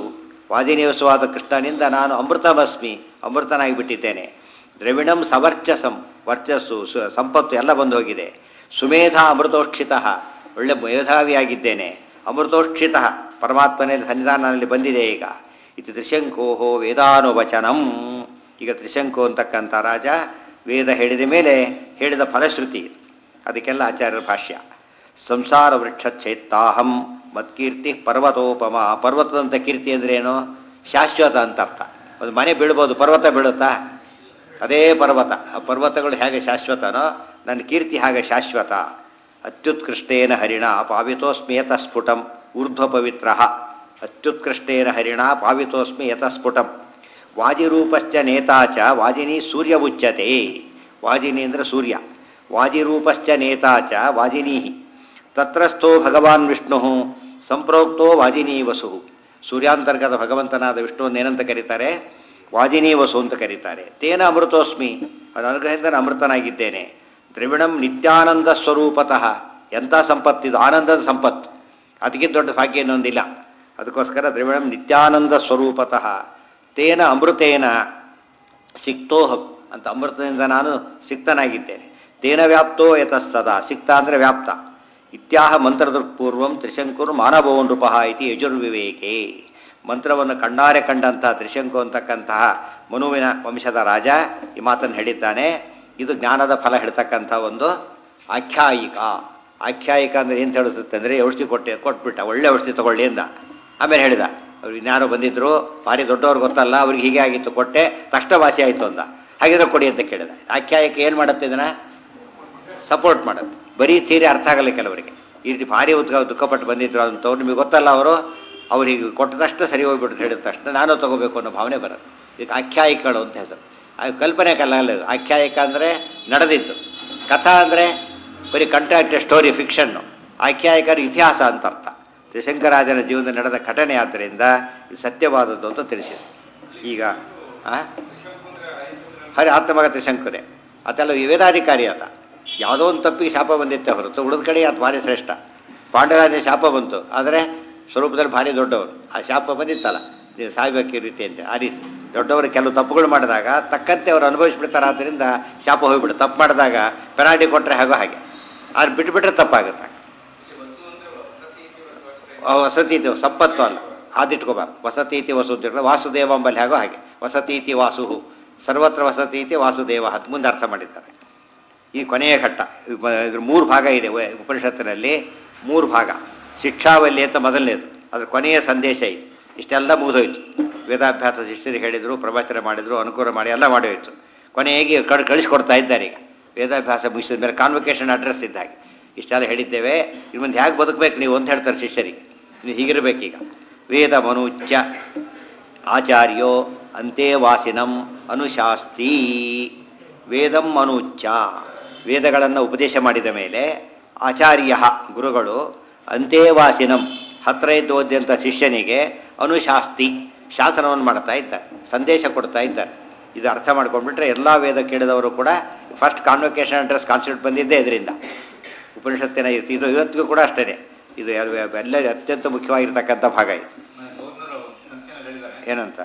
A: ವಸುವಾದ ಕೃಷ್ಣನಿಂದ ನಾನು ಅಮೃತಮಸ್ಮಿ, ಅಮೃತನಾಗಿ ಬಿಟ್ಟಿದ್ದೇನೆ. ದ್ರವಿಣಂ ಸವರ್ಚಸಂ, ವರ್ಚಸ್ಸು ಸಂಪತ್ತು ಎಲ್ಲ ಬಂದು ಹೋಗಿದೆ. ಸುಮೇಧ ಅಮೃತೋಕ್ಷಿತ, ಒಳ್ಳೆ ಮೇಧಾವಿಯಾಗಿದ್ದೇನೆ. ಅಮೃತೋಕ್ಷಿತ, ಪರಮಾತ್ಮನಲ್ಲಿ ಸನ್ನಿಧಾನದಲ್ಲಿ ಬಂದಿದೆ ಈಗ. ಇದು ತ್ರಿಶಂಕೋಹೋ ವೇದಾನುವಚನಂ. ಈಗ ತ್ರಿಶಂಕು ಅಂತಕ್ಕಂಥ ರಾಜ ವೇದ ಹೇಳಿದ ಮೇಲೆ ಹೇಳಿದ ಫಲಶ್ರುತಿ, ಅದಕ್ಕೆಲ್ಲ ಆಚಾರ್ಯರ ಭಾಷ್ಯ. ಸಂಸಾರ ವೃಕ್ಷಚ್ಛೇತ್ತಾಹಂ ಮತ್ಕೀರ್ತಿ ಪರ್ವತೋಪಮ. ಪರ್ವತದಂಥ ಕೀರ್ತಿ ಅಂದ್ರೇನು? ಶಾಶ್ವತ ಅಂತ ಅರ್ಥ. ಒಂದು ಮನೆ ಬೀಳ್ಬೋದು, ಪರ್ವತ ಬೀಳುತ್ತಾ? ಅದೇ ಪರ್ವತ. ಆ ಪರ್ವತಗಳು ಹೇಗೆ ಶಾಶ್ವತನೋ ನನ್ನ ಕೀರ್ತಿ ಹಾಗೆ ಶಾಶ್ವತ. ಅತ್ಯುತ್ಕೃಷ್ಟೇನ ಹರಿಣ ಪಾವಿತೋಸ್ಮಿ ಯತಸ್ಫುಟಂ ಊರ್ಧ್ವ ಪವಿತ್ರ. ಅತ್ಯುತ್ಕೃಷ್ಟೇನ ಹರಿಣ ಪಾವಿತೋಸ್ಮಿ ಯತಸ್ಫುಟಂ. ವಾಜಿರೂಪಶ್ಚ ನೇತಾಚ ವಾಜಿನಿ ಸೂರ್ಯ ಉಚ್ಯತೆ. ವಾಜಿನಿ ಅಂದರೆ ಸೂರ್ಯ. ವಾಜಿರೂಪಶ್ಚ ನೇತಾಚ ವಾಜಿನೀ. ತತ್ರಸ್ಥೋ ಭಗವಾನ್ ವಿಷ್ಣು ಸಂಪ್ರೋಕ್ತೋ ವಾಜಿನೀ ವಸು. ಸೂರ್ಯಾಂತರ್ಗತ ಭಗವಂತನಾದ ವಿಷ್ಣುವನ್ನು ಏನಂತ ಕರೀತಾರೆ? ವಾಜಿನೀ ವಸು ಅಂತ ಕರೀತಾರೆ. ತೇನ ಅಮೃತೋಸ್ಮಿ, ಅದು ಅನುಗ್ರಹದಿಂದ ಅಮೃತನಾಗಿದ್ದೇನೆ. ದ್ರವಿಣಂ ನಿತ್ಯಾನಂದ ಸ್ವರೂಪತಃ. ಎಂಥ ಸಂಪತ್ತಿದು, ಆನಂದದ ಸಂಪತ್ತು. ಅದಕ್ಕಿಂತ ದೊಡ್ಡ ಭಾಗ್ಯ ಇನ್ನೊಂದಿಲ್ಲ. ಅದಕ್ಕೋಸ್ಕರ ದ್ರವಿಣಂ ನಿತ್ಯಾನಂದ ಸ್ವರೂಪತಃ. ತೇನ ಅಮೃತೇನ ಸಿಕ್ತೋಹಂ ಅಂತ, ಅಮೃತದಿಂದ ನಾನು ಸಿಕ್ತನಾಗಿದ್ದೇನೆ. ತೇನ ವ್ಯಾಪ್ತೋ ಯತಸ್ಸದಾ, ಸಿಕ್ತ ಅಂದರೆ ವ್ಯಾಪ್ತ. ಇತ್ಯಾಹ ಮಂತ್ರದೃಕ್ಪೂರ್ವಂ ತ್ರಿಶಂಕುರ್ ಮಾನವೋ ನೃಪಃ ಇತಿ ಯಜುರ್ವಿವೇಕೆ. ಮಂತ್ರವನ್ನು ಕಣ್ಣಾರೆ ಕಂಡಂತಹ ತ್ರಿಶಂಕು ಅಂತಕ್ಕಂತಹ ಮನುವಿನ ವಂಶದ ರಾಜ ಈ ಮಾತನ್ನು ಹೇಳಿದ್ದಾನೆ. ಇದು ಜ್ಞಾನದ ಫಲ ಹೇಳ್ತಕ್ಕಂಥ ಒಂದು ಆಖ್ಯಾಯಿಕ. ಆಖ್ಯಾಯಿಕ ಅಂದರೆ ಏನು ತಿಳಿಸುತ್ತೆ ಅಂದರೆ, ಔಷಧಿ ಕೊಟ್ಬಿಟ್ಟ, ಒಳ್ಳೆ ಔಷಧಿ ತಗೊಳ್ಳಿ ಅಂದ. ಆಮೇಲೆ ಹೇಳಿದ, ಅವ್ರು ಇನ್ಯಾರೋ ಬಂದಿದ್ದರು, ಭಾರಿ ದೊಡ್ಡವ್ರು ಗೊತ್ತಲ್ಲ, ಅವ್ರಿಗೆ ಹೀಗೆ ಆಗಿತ್ತು, ಕೊಟ್ಟೆ, ತಕ್ಷಣ ವಾಸಿ ಆಯಿತು ಅಂದ. ಹಾಗಿದ್ರೆ ಕೊಡಿ ಅಂತ ಕೇಳಿದ. ಆಖ್ಯಾಯಿಕ ಏನು ಮಾಡುತ್ತೆ? ಇದನ್ನು ಸಪೋರ್ಟ್ ಮಾಡುತ್ತೆ. ಬರೀ ಥಿಯರಿ ಅರ್ಥ ಆಗಲ್ಲ ಕೆಲವರಿಗೆ. ಈ ರೀತಿ ಭಾರಿ ದುಃಖಪಟ್ಟು ಬಂದಿದ್ರು ಅಂಥವ್ರು, ನಿಮಗೆ ಗೊತ್ತಲ್ಲ, ಅವರಿಗೆ ಕೊಟ್ಟದಷ್ಟು ಸರಿ ಹೋಗ್ಬಿಟ್ಟು ಹೇಳಿದ ತಕ್ಷಣ ನಾನು ತಗೋಬೇಕು ಅನ್ನೋ ಭಾವನೆ ಬರೋದು. ಇದಕ್ಕೆ ಆಖ್ಯಾಯಿಕಗಳು ಅಂತ ಹೆಸರು. ಕಲ್ಪನೆ ಕಲ್ಲ. ಆಖ್ಯಾಯಿಕ ಅಂದರೆ ನಡೆದಿತ್ತು. ಕಥಾ ಅಂದರೆ ಬರೀ ಕಂಟ್ಯಾಕ್ಟ್ ಸ್ಟೋರಿ, ಫಿಕ್ಷನ್ನು. ಆಖ್ಯಾಯಿಕರು ಇತಿಹಾಸ ಅಂತ ಅರ್ಥ. ತ್ರಿಶಂಕರಾಜನ ಜೀವನದಲ್ಲಿ ನಡೆದ ಘಟನೆ ಆದ್ದರಿಂದ ಇದು ಸತ್ಯವಾದದ್ದು ಅಂತ ತಿಳಿಸಿದೆ. ಈಗ ಹರಿ ಆತ್ಮಗ ತ್ರಿಶಂಕರೇ ಅದೆಲ್ಲ ವೇದಾಧಿಕಾರಿ ಆತ. ಯಾವುದೋ ಒಂದು ತಪ್ಪಿಗೆ ಶಾಪ ಬಂದಿತ್ತೆ ಹೊರತು ಉಳಿದ ಕಡೆ ಅದು ಭಾರಿ ಶ್ರೇಷ್ಠ. ಪಾಂಡರಾಜನ ಶಾಪ ಬಂತು, ಆದರೆ ಸ್ವರೂಪದಲ್ಲಿ ಭಾರಿ ದೊಡ್ಡವರು. ಆ ಶಾಪ ಬಂದಿತ್ತಲ್ಲ, ನೀವು ಸಾಯ್ಬೇಕು ರೀತಿ ಅಂತ. ಆ ರೀತಿ ದೊಡ್ಡವರು ಕೆಲವು ತಪ್ಪುಗಳು ಮಾಡಿದಾಗ ತಕ್ಕಂತೆ ಅವರು ಅನುಭವಿಸ್ಬಿಡ್ತಾರೆ. ಆದ್ದರಿಂದ ಶಾಪ ಹೋಗಿಬಿಡು. ತಪ್ಪು ಮಾಡಿದಾಗ ಪೆನಾಲ್ಟಿ ಕೊಟ್ಟರೆ ಹಾಗೋ ಹಾಗೆ, ಆದ್ರೆ ಬಿಟ್ಟುಬಿಟ್ರೆ ತಪ್ಪಾಗುತ್ತೆ. ವಸತೀತಿ ಸಂಪತ್ತು ಅಲ್ಲ, ಆದಿಟ್ಕೋಬಾರ್ದು. ವಸತೀತಿ ವಸು ಅಂತ ವಾಸುದೇವ ಅಂಬಲ್ಲಿ ಹಾಗೋ ಹಾಗೆ. ವಸತೀತಿ ವಾಸುಹು ಸರ್ವತ್ರ ವಸತೀತಿ ವಾಸುದೇವ ಅಂತ ಮುಂದೆ ಅರ್ಥ ಮಾಡಿದ್ದಾರೆ. ಈ ಕೊನೆಯ ಘಟ್ಟ. ಇದ್ರ 3 ಭಾಗ ಇದೆ ಉಪನಿಷತ್ತಿನಲ್ಲಿ. 3 ಭಾಗ. ಶಿಕ್ಷಾವಲ್ಲಿ ಅಂತ ಮೊದಲನೇದು, ಅದ್ರ ಕೊನೆಯ ಸಂದೇಶ ಇದೆ. ಇಷ್ಟೆಲ್ಲ ಮುಗಿದೋಯ್ತು. ವೇದಾಭ್ಯಾಸ ಶಿಷ್ಯರಿಗೆ ಹೇಳಿದರು, ಪ್ರವಚನ ಮಾಡಿದರು, ಅನುಕೂಲ ಮಾಡಿ ಎಲ್ಲ ಮಾಡಿ ಹೋಯ್ತು. ಕೊನೆಗೆ ಕಳಿಸ್ಕೊಡ್ತಾ ಇದ್ದಾರೆ. ಈಗ ವೇದಾಭ್ಯಾಸ ಮುಗಿಸಿದ ಮೇಲೆ ಕಾನ್ವೊಕೇಶನ್ ಅಡ್ರೆಸ್ ಇದ್ದ ಹಾಗೆ ಇಷ್ಟೆಲ್ಲ ಹೇಳಿದ್ದೇವೆ. ಇನ್ನು ಮುಂದೆ ಹೇಗೆ ಬದುಕಬೇಕು ನೀವು ಅಂತ ಹೇಳ್ತಾರೆ ಶಿಷ್ಯರಿಗೆ. ನೀವು ಹೀಗಿರಬೇಕೀಗ. ವೇದ ಮನುಚ್ಯ ಆಚಾರ್ಯೋ ಅಂತೇವಾಸಿನಂ ಅನುಶಾಸ್ತಿ. ವೇದಂ ಮನುಚ್ಯ, ವೇದಗಳನ್ನು ಉಪದೇಶ ಮಾಡಿದ ಮೇಲೆ ಆಚಾರ್ಯ ಗುರುಗಳು ಅಂತೇವಾಸಿನಂ ಹತ್ತಿರ ಇದ್ದೋದ್ಯಂಥ ಶಿಷ್ಯನಿಗೆ ಅನುಶಾಸ್ತಿ ಶಾಸನವನ್ನು ಮಾಡ್ತಾ ಇದ್ದಾರೆ, ಸಂದೇಶ ಕೊಡ್ತಾ ಇದ್ದಾರೆ. ಇದು ಅರ್ಥ ಮಾಡ್ಕೊಂಡ್ಬಿಟ್ರೆ ಎಲ್ಲ ವೇದ ಕೇಳಿದವರು ಕೂಡ ಫಸ್ಟ್ ಕಾನ್ವೊಕೇಶನ್ ಅಡ್ರೆಸ್ ಕಾನ್ಸೆಪ್ಟ್ ಬಂದಿದ್ದೇ ಇದರಿಂದ. ಉಪನಿಷತ್ತಿನ ಇದು ಇವತ್ತಿಗೂ ಕೂಡ ಅಷ್ಟೇ. ಇದು ಎಲ್ಲ ಅತ್ಯಂತ ಮುಖ್ಯವಾಗಿರ್ತಕ್ಕಂಥ ಭಾಗ ಇದು. ಏನಂತ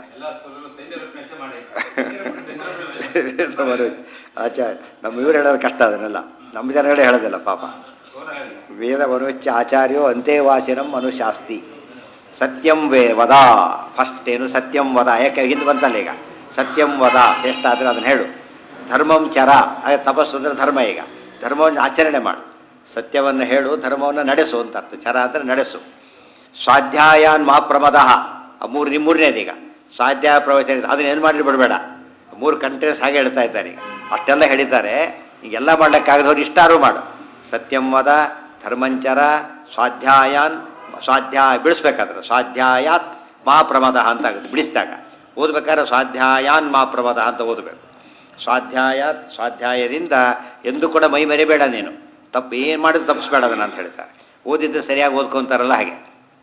A: ಆಚಾರ್ಯ ನಮ್ಮ ಇವ್ರು ಹೇಳೋದು ಕಷ್ಟ, ಅದನ್ನೆಲ್ಲ ನಮ್ಮ ಜನಗಳೇ ಹೇಳೋದಿಲ್ಲ ಪಾಪ. ವೇದ ಮನುಚ್ಯ ಆಚಾರ್ಯೋ ಅಂತೇವಾಸಿನಂ ಅನುಶಾಸ್ತಿ. ಸತ್ಯಂ ವದ. ಫಸ್ಟ್ ಏನು? ಸತ್ಯಂ ವದ. ಯಾಕೆ ಹಿಂದೆ ಬಂತಲ್ಲ ಈಗ. ಸತ್ಯಂ ವದ ಶ್ರೇಷ್ಠ ಆದರೆ ಅದನ್ನು ಹೇಳು. ಧರ್ಮಂ ಚರ, ತಪಸ್ಸು ಅಂದರೆ ಧರ್ಮ. ಈಗ ಧರ್ಮವನ್ನು ಆಚರಣೆ ಮಾಡು, ಸತ್ಯವನ್ನು ಹೇಳು, ಧರ್ಮವನ್ನು ನಡೆಸು ಅಂತ ಅರ್ಥ. ಚರ ಅಂದರೆ ನಡೆಸು. ಸ್ವಾಧ್ಯಾಯಾನ್ ಮಾ ಪ್ರಮದಃ. ಮೂರನೇದೀಗ ಸ್ವಾಧ್ಯಾಯ ಪ್ರವಚನ. ಅದನ್ನೇನು ಮಾಡಲಿ ಬಿಡಬೇಡ. 3 ಕಂಟ್ರೀಸ್ ಹಾಗೆ ಹೇಳ್ತಾ ಇದ್ದಾರೆ. ಈಗ ಅಷ್ಟೆಲ್ಲ ಹೇಳಿದ್ದಾರೆ. ಈಗೆಲ್ಲ ಮಾಡ್ಲಿಕ್ಕಾಗದವ್ರು ಇಷ್ಟಾರು ಮಾಡು. ಸತ್ಯಂ ವದ, ಧರ್ಮಂಚರ, ಸ್ವಾಧ್ಯಾಯಾನ್. ಸ್ವಾಧ್ಯಾಯ ಬಿಡಿಸ್ಬೇಕಾದ್ರೆ ಸ್ವಾಧ್ಯಾಯಾತ್ ಮಾ ಪ್ರಮದ ಅಂತ ಆಗುತ್ತೆ ಬಿಡಿಸಿದಾಗ. ಓದ್ಬೇಕಾದ್ರೆ ಸ್ವಾಧ್ಯಾಯಾನ್ ಮಾ ಪ್ರಮದ ಅಂತ ಓದಬೇಕು. ಸ್ವಾಧ್ಯಾಯದಿಂದ ಎಂದೂ ಕೂಡ ಮೈ ಮರಿಬೇಡ ನೀನು, ತಪ್ಪು ಏನು ಮಾಡಿದ್ರು ತಪ್ಪಿಸ್ಬೇಡ ಅದನ್ನು ಅಂತ ಹೇಳ್ತಾರೆ. ಓದಿದ್ದು ಸರಿಯಾಗಿ ಓದ್ಕೊತಾರಲ್ಲ ಹಾಗೆ.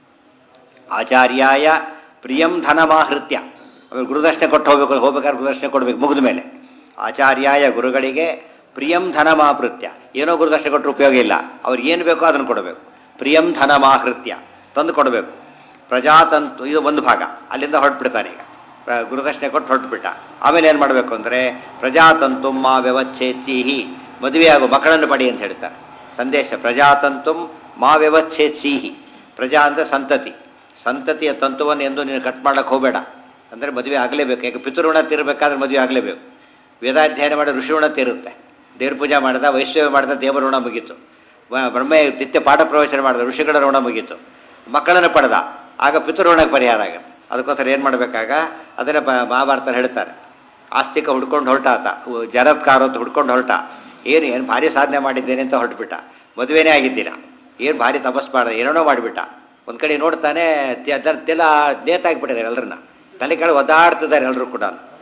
A: ಆಚಾರ್ಯಾಯ ಪ್ರಿಯಂ ಧನಮಾಹೃತ್ಯ, ಗುರುದಕ್ಷಿಣೆ ಕೊಟ್ಟು ಹೋಗ್ಬೇಕಾದ್ರೆ ಗುರುದಕ್ಷಿಣೆ ಕೊಡಬೇಕು ಮುಗಿದ ಮೇಲೆ. ಆಚಾರ್ಯಾಯ ಗುರುಗಳಿಗೆ ಪ್ರಿಯಂ ಧನಮಾಹೃತ್ಯ, ಏನೋ ಗುರುದಕ್ಷಿಣೆ ಕೊಟ್ಟರೆ ಉಪಯೋಗ ಇಲ್ಲ, ಅವ್ರಿಗೆ ಏನು ಬೇಕೋ ಅದನ್ನು ಕೊಡಬೇಕು. ಪ್ರಿಯಂ ಧನಮಾಹೃತ್ಯ ತಂದು ಕೊಡಬೇಕು. ಪ್ರಜಾತಂತು ಇದು ಒಂದು ಭಾಗ, ಅಲ್ಲಿಂದ ಹೊರಟ್ಬಿಡ್ತಾನೆ. ಈಗ ಗುರುದಕ್ಷಿಣೆ ಕೊಟ್ಟು ಹೊರಟುಬಿಟ್ಟ. ಆಮೇಲೆ ಏನು ಮಾಡಬೇಕು ಅಂದರೆ ಪ್ರಜಾತಂತು ಮಾ ವ್ಯವಚ್ಛೇತ್ಸೀಹಿ, ಮದುವೆಯಾಗು ಮಕ್ಕಳನ್ನು ಪಡಿ ಅಂತ ಹೇಳ್ತಾರೆ ಸಂದೇಶ. ಪ್ರಜಾತಂತುಂ ಮಾ ವ್ಯವಚ್ಛೇತ್ಸೀಹಿ, ಪ್ರಜಾ ಅಂದರೆ ಸಂತತಿ, ಸಂತತಿಯ ತಂತುವನ್ನು ಎಂದು ನೀನು ಕಟ್ ಮಾಡ್ಲಿಕ್ಕೆ ಹೋಗಬೇಡ. ಅಂದರೆ ಮದುವೆ ಆಗಲೇಬೇಕು. ಯಾಕೆ ಪಿತೃಋಣ ತೀರಬೇಕಾದ್ರೆ ಮದುವೆ ಆಗಲೇಬೇಕು. ವೇದಾಧ್ಯಯನ ಮಾಡಿ ಋಷಿಋಣ ತೀರುತ್ತೆ. ದೇವ್ರ ಪೂಜೆ ಮಾಡಿದ, ವೈಷ್ಣವ ಮಾಡಿದ, ದೇವರ ಋಣ ಮುಗೀತು. ಬ್ರಹ್ಮ ನಿತ್ಯ ಪಾಠ ಪ್ರವಚನ ಮಾಡಿದ, ಋಷಿಗಳ ಋಣ ಮುಗೀತು. ಮಕ್ಕಳನ್ನು ಪಡೆದ, ಆಗ ಪಿತೃಋಣಕ್ಕೆ ಪರಿಹಾರ ಆಗುತ್ತೆ. ಅದಕ್ಕೋಸ್ಕರ ಏನು ಮಾಡಬೇಕಾಗ ಅದನ್ನೇ ಮಹಾಭಾರತ ಹೇಳ್ತಾರೆ. ಆಸ್ತಿಕ ಹುಡ್ಕೊಂಡು ಹೊರಟ ಆತ, ಜರತ್ಕಾರ ಅಂತ ಹುಡ್ಕೊಂಡು ಹೊರಟ. ಏನು ಭಾರಿ ಸಾಧನೆ ಮಾಡಿದ್ದೇನೆ ಅಂತ ಹೊರಟುಬಿಟ್ಟ. ಮದುವೆನೇ ಆಗಿದ್ದೀರ, ಏನು ಭಾರಿ ತಪಸ್ ಮಾಡಿದೆ, ಏನೇನೋ ಮಾಡಿಬಿಟ್ಟ. ಒಂದು ಕಡೆ ನೋಡ್ತಾನೆ ತೆಲ್ಲ ನೇತಾಗಿಬಿಟ್ಟಿದ್ದಾರೆ, ಎಲ್ಲರನ್ನ ತಲೆ ಕೆಳಗೆ ಒದ್ದಾಡ್ತಿದ್ದಾರೆ ಎಲ್ಲರೂ ಕೂಡ.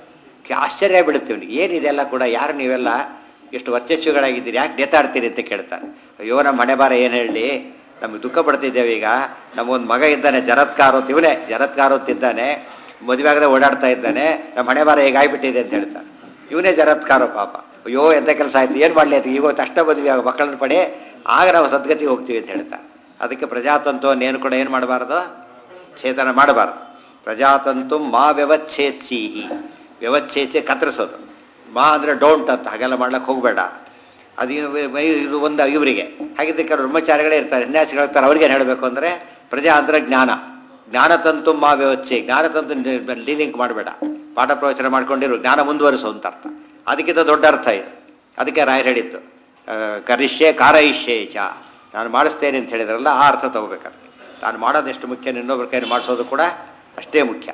A: ಆಶ್ಚರ್ಯ ಬಿಡುತ್ತೀವಿ, ಏನಿದೆಲ್ಲ ಕೂಡ, ಯಾರು ನೀವೆಲ್ಲ ಎಷ್ಟು ವರ್ಚಸ್ವಿಗಳಾಗಿದ್ದೀರಿ, ಯಾಕೆ ನೇತಾಡ್ತೀರಿ ಅಂತ ಕೇಳ್ತಾನೆ. ಅಯ್ಯೋ ನಮ್ಮ ಹಣೆ ಬಾರ ಏನು ಹೇಳಿ, ನಮಗೆ ದುಃಖ ಪಡ್ತಿದ್ದೇವೆ. ಈಗ ನಮಗೊಂದು ಮಗ ಇದ್ದಾನೆ ಜರತ್ಕಾರೋತ್, ಇವನೇ ಜರತ್ಕಾರೋತ್ತಿದ್ದಾನೆ, ಮದುವೆ ಆಗದೆ ಓಡಾಡ್ತಾ ಇದ್ದಾನೆ, ನಮ್ಮ ಹಣೆ ಬಾರ ಹೇಗಾಗಿಬಿಟ್ಟಿದೆ ಅಂತ ಹೇಳ್ತಾನೆ. ಇವನೇ ಜರತ್ಕಾರೋ ಪಾಪ. ಅಯ್ಯೋ ಎಂಥ ಕೆಲಸ ಆಯಿತು, ಏನು ಮಾಡಲಿ ಅಂತ. ಈಗ ಅಷ್ಟ ಮದುವೆ ಆಗ ಮಕ್ಕಳನ್ನ ಪಡೆ, ಆಗ ನಾವು ಸದ್ಗತಿಗೆ ಹೋಗ್ತೀವಿ ಅಂತ ಹೇಳ್ತಾರೆ. ಅದಕ್ಕೆ ಪ್ರಜಾತಂತುವನ್ನು ಕೂಡ ಏನು ಮಾಡಬಾರ್ದು, ಛೇದನ ಮಾಡಬಾರ್ದು. ಪ್ರಜಾತಂತು ಮಾ ವ್ಯವಚ್ಛೇತ್ಸೀಹಿ, ವ್ಯವಚ್ಛೇಚೆ ಕತ್ತರಿಸೋದು. ಮಾ ಅಂದರೆ ಡೋಂಟ್ ಅಂತ, ಹಾಗೆಲ್ಲ ಮಾಡ್ಲಿಕ್ಕೆ ಹೋಗಬೇಡ. ಅದು ಇದು ಒಂದು ಇವರಿಗೆ. ಹಾಗಿದ್ದ ಕೆಲವು ಬ್ರಹ್ಮಚಾರಿಗಳೇ ಇರ್ತಾರೆ, ಸನ್ಯಾಸಿಗಳಿರ್ತಾರೆ, ಅವ್ರಿಗೇನು ಹೇಳಬೇಕು ಅಂದರೆ ಪ್ರಜಾ ಅಂದರೆ ಜ್ಞಾನ, ಜ್ಞಾನತಂತು ಮಾ ವ್ಯವಚ್ಛೆ, ಜ್ಞಾನತಂತು ಲೀಲಿಂಕ್ ಮಾಡಬೇಡ, ಪಾಠ ಪ್ರವಚನ ಮಾಡ್ಕೊಂಡಿರು, ಜ್ಞಾನ ಮುಂದುವರಿಸು ಅಂತ ಅರ್ಥ. ಅದಕ್ಕಿಂತ ದೊಡ್ಡ ಅರ್ಥ ಇದು. ಅದಕ್ಕೆ ರಾಯರು ಹೇಳಿತ್ತು ಕರಿಷ್ಯೆ ಕಾರಯಿಷ್ಯೆ ಚ, ನಾನು ಮಾಡಿಸ್ತೇನೆ ಅಂತ ಹೇಳಿದ್ರಲ್ಲ, ಆ ಅರ್ಥ ತಗೋಬೇಕಾದ್ರೆ ನಾನು ಮಾಡೋದು ಎಷ್ಟು ಮುಖ್ಯ, ಇನ್ನೊಬ್ಬರ ಕೈಯಲ್ಲಿ ಮಾಡಿಸೋದು ಕೂಡ ಅಷ್ಟೇ ಮುಖ್ಯ.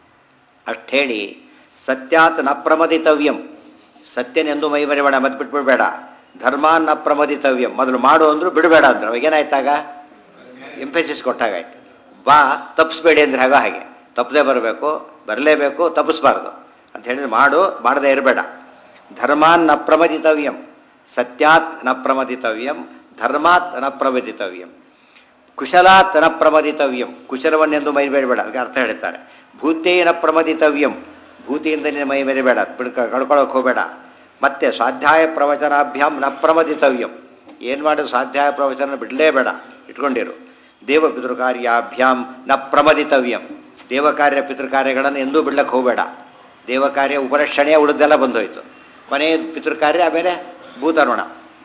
A: ಅಷ್ಟು ಹೇಳಿ ಸತ್ಯಾತ್ ನ ಪ್ರಮದಿತವ್ಯಂ, ಸತ್ಯನೆಂದು ಮೈ ಮರಿಬೇಡ, ಮತ್ತೆ ಬಿಟ್ಬಿಡ್ಬೇಡ. ಧರ್ಮಾನ್ ನ ಪ್ರಮದಿತವ್ಯಂ, ಮೊದಲು ಮಾಡು ಅಂದರು ಬಿಡಬೇಡ ಅಂದ್ರೆ ಅವಾಗೇನಾಯ್ತಾಗ ಎಂಫೆಸಿಸ್ ಕೊಟ್ಟಾಗಾಯ್ತು. ಬಾ ತಪ್ಪಿಸ್ಬೇಡಿ ಅಂದರೆ ಹಾಗೆ ತಪ್ಪದೇ ಬರಬೇಕು, ಬರಲೇಬೇಕು, ತಪ್ಪಿಸ್ಬಾರ್ದು ಅಂತ ಹೇಳಿದ್ರೆ ಮಾಡು, ಮಾಡದೇ ಇರಬೇಡ. ಧರ್ಮಾನ್ ನ ಪ್ರಮದಿತವ್ಯಂ, ಸತ್ಯಾತ್ ನ ಪ್ರಮದಿತವ್ಯಂ, ಧರ್ಮಾತ್ ನ ಪ್ರಮದಿತವ್ಯಂ, ಕುಶಲಾತ್ ನ ಪ್ರಮದಿತವ್ಯಂ, ಕುಶಲವನ್ನೆಂದು ಮೈ ಬೇಡಬೇಡ. ಅದಕ್ಕೆ ಅರ್ಥ ಹೇಳ್ತಾರೆ. ಭೂತೇನ ಪ್ರಮದಿತವ್ಯಂ, ಭೂತಿಯಿಂದ ನೀನು ಮೈ ಮೇರಿಬೇಡ, ಕಳ್ಕೊಳ್ಳೋಕೆ ಹೋಗಬೇಡ. ಮತ್ತೆ ಸ್ವಾಧ್ಯಾಯ ಪ್ರವಚನಾಭ್ಯಾಮ್ ನ ಪ್ರಮದಿತವ್ಯಂ, ಏನು ಮಾಡೋದು ಸ್ವಾಧ್ಯಾಯ ಪ್ರವಚನ ಬಿಡಲೇಬೇಡ, ಇಟ್ಕೊಂಡಿರು. ದೇವ ಪಿತೃಕಾರ್ಯಾಭ್ಯಾಮ್ ನ ಪ್ರಮದಿತವ್ಯಂ, ದೇವಕಾರ್ಯ ಪಿತೃಕಾರ್ಯಗಳನ್ನು ಎಂದೂ ಬಿಡ್ಲಕ್ಕೆ ಹೋಗಬೇಡ. ದೇವಕಾರ್ಯ ಉಪರಕ್ಷಣೆಯ ಉಳಿದೆಲ್ಲ ಬಂದೋಯ್ತು. ಮನೆ ಪಿತೃಕಾರ್ಯ, ಆಮೇಲೆ ಭೂತಋಣ,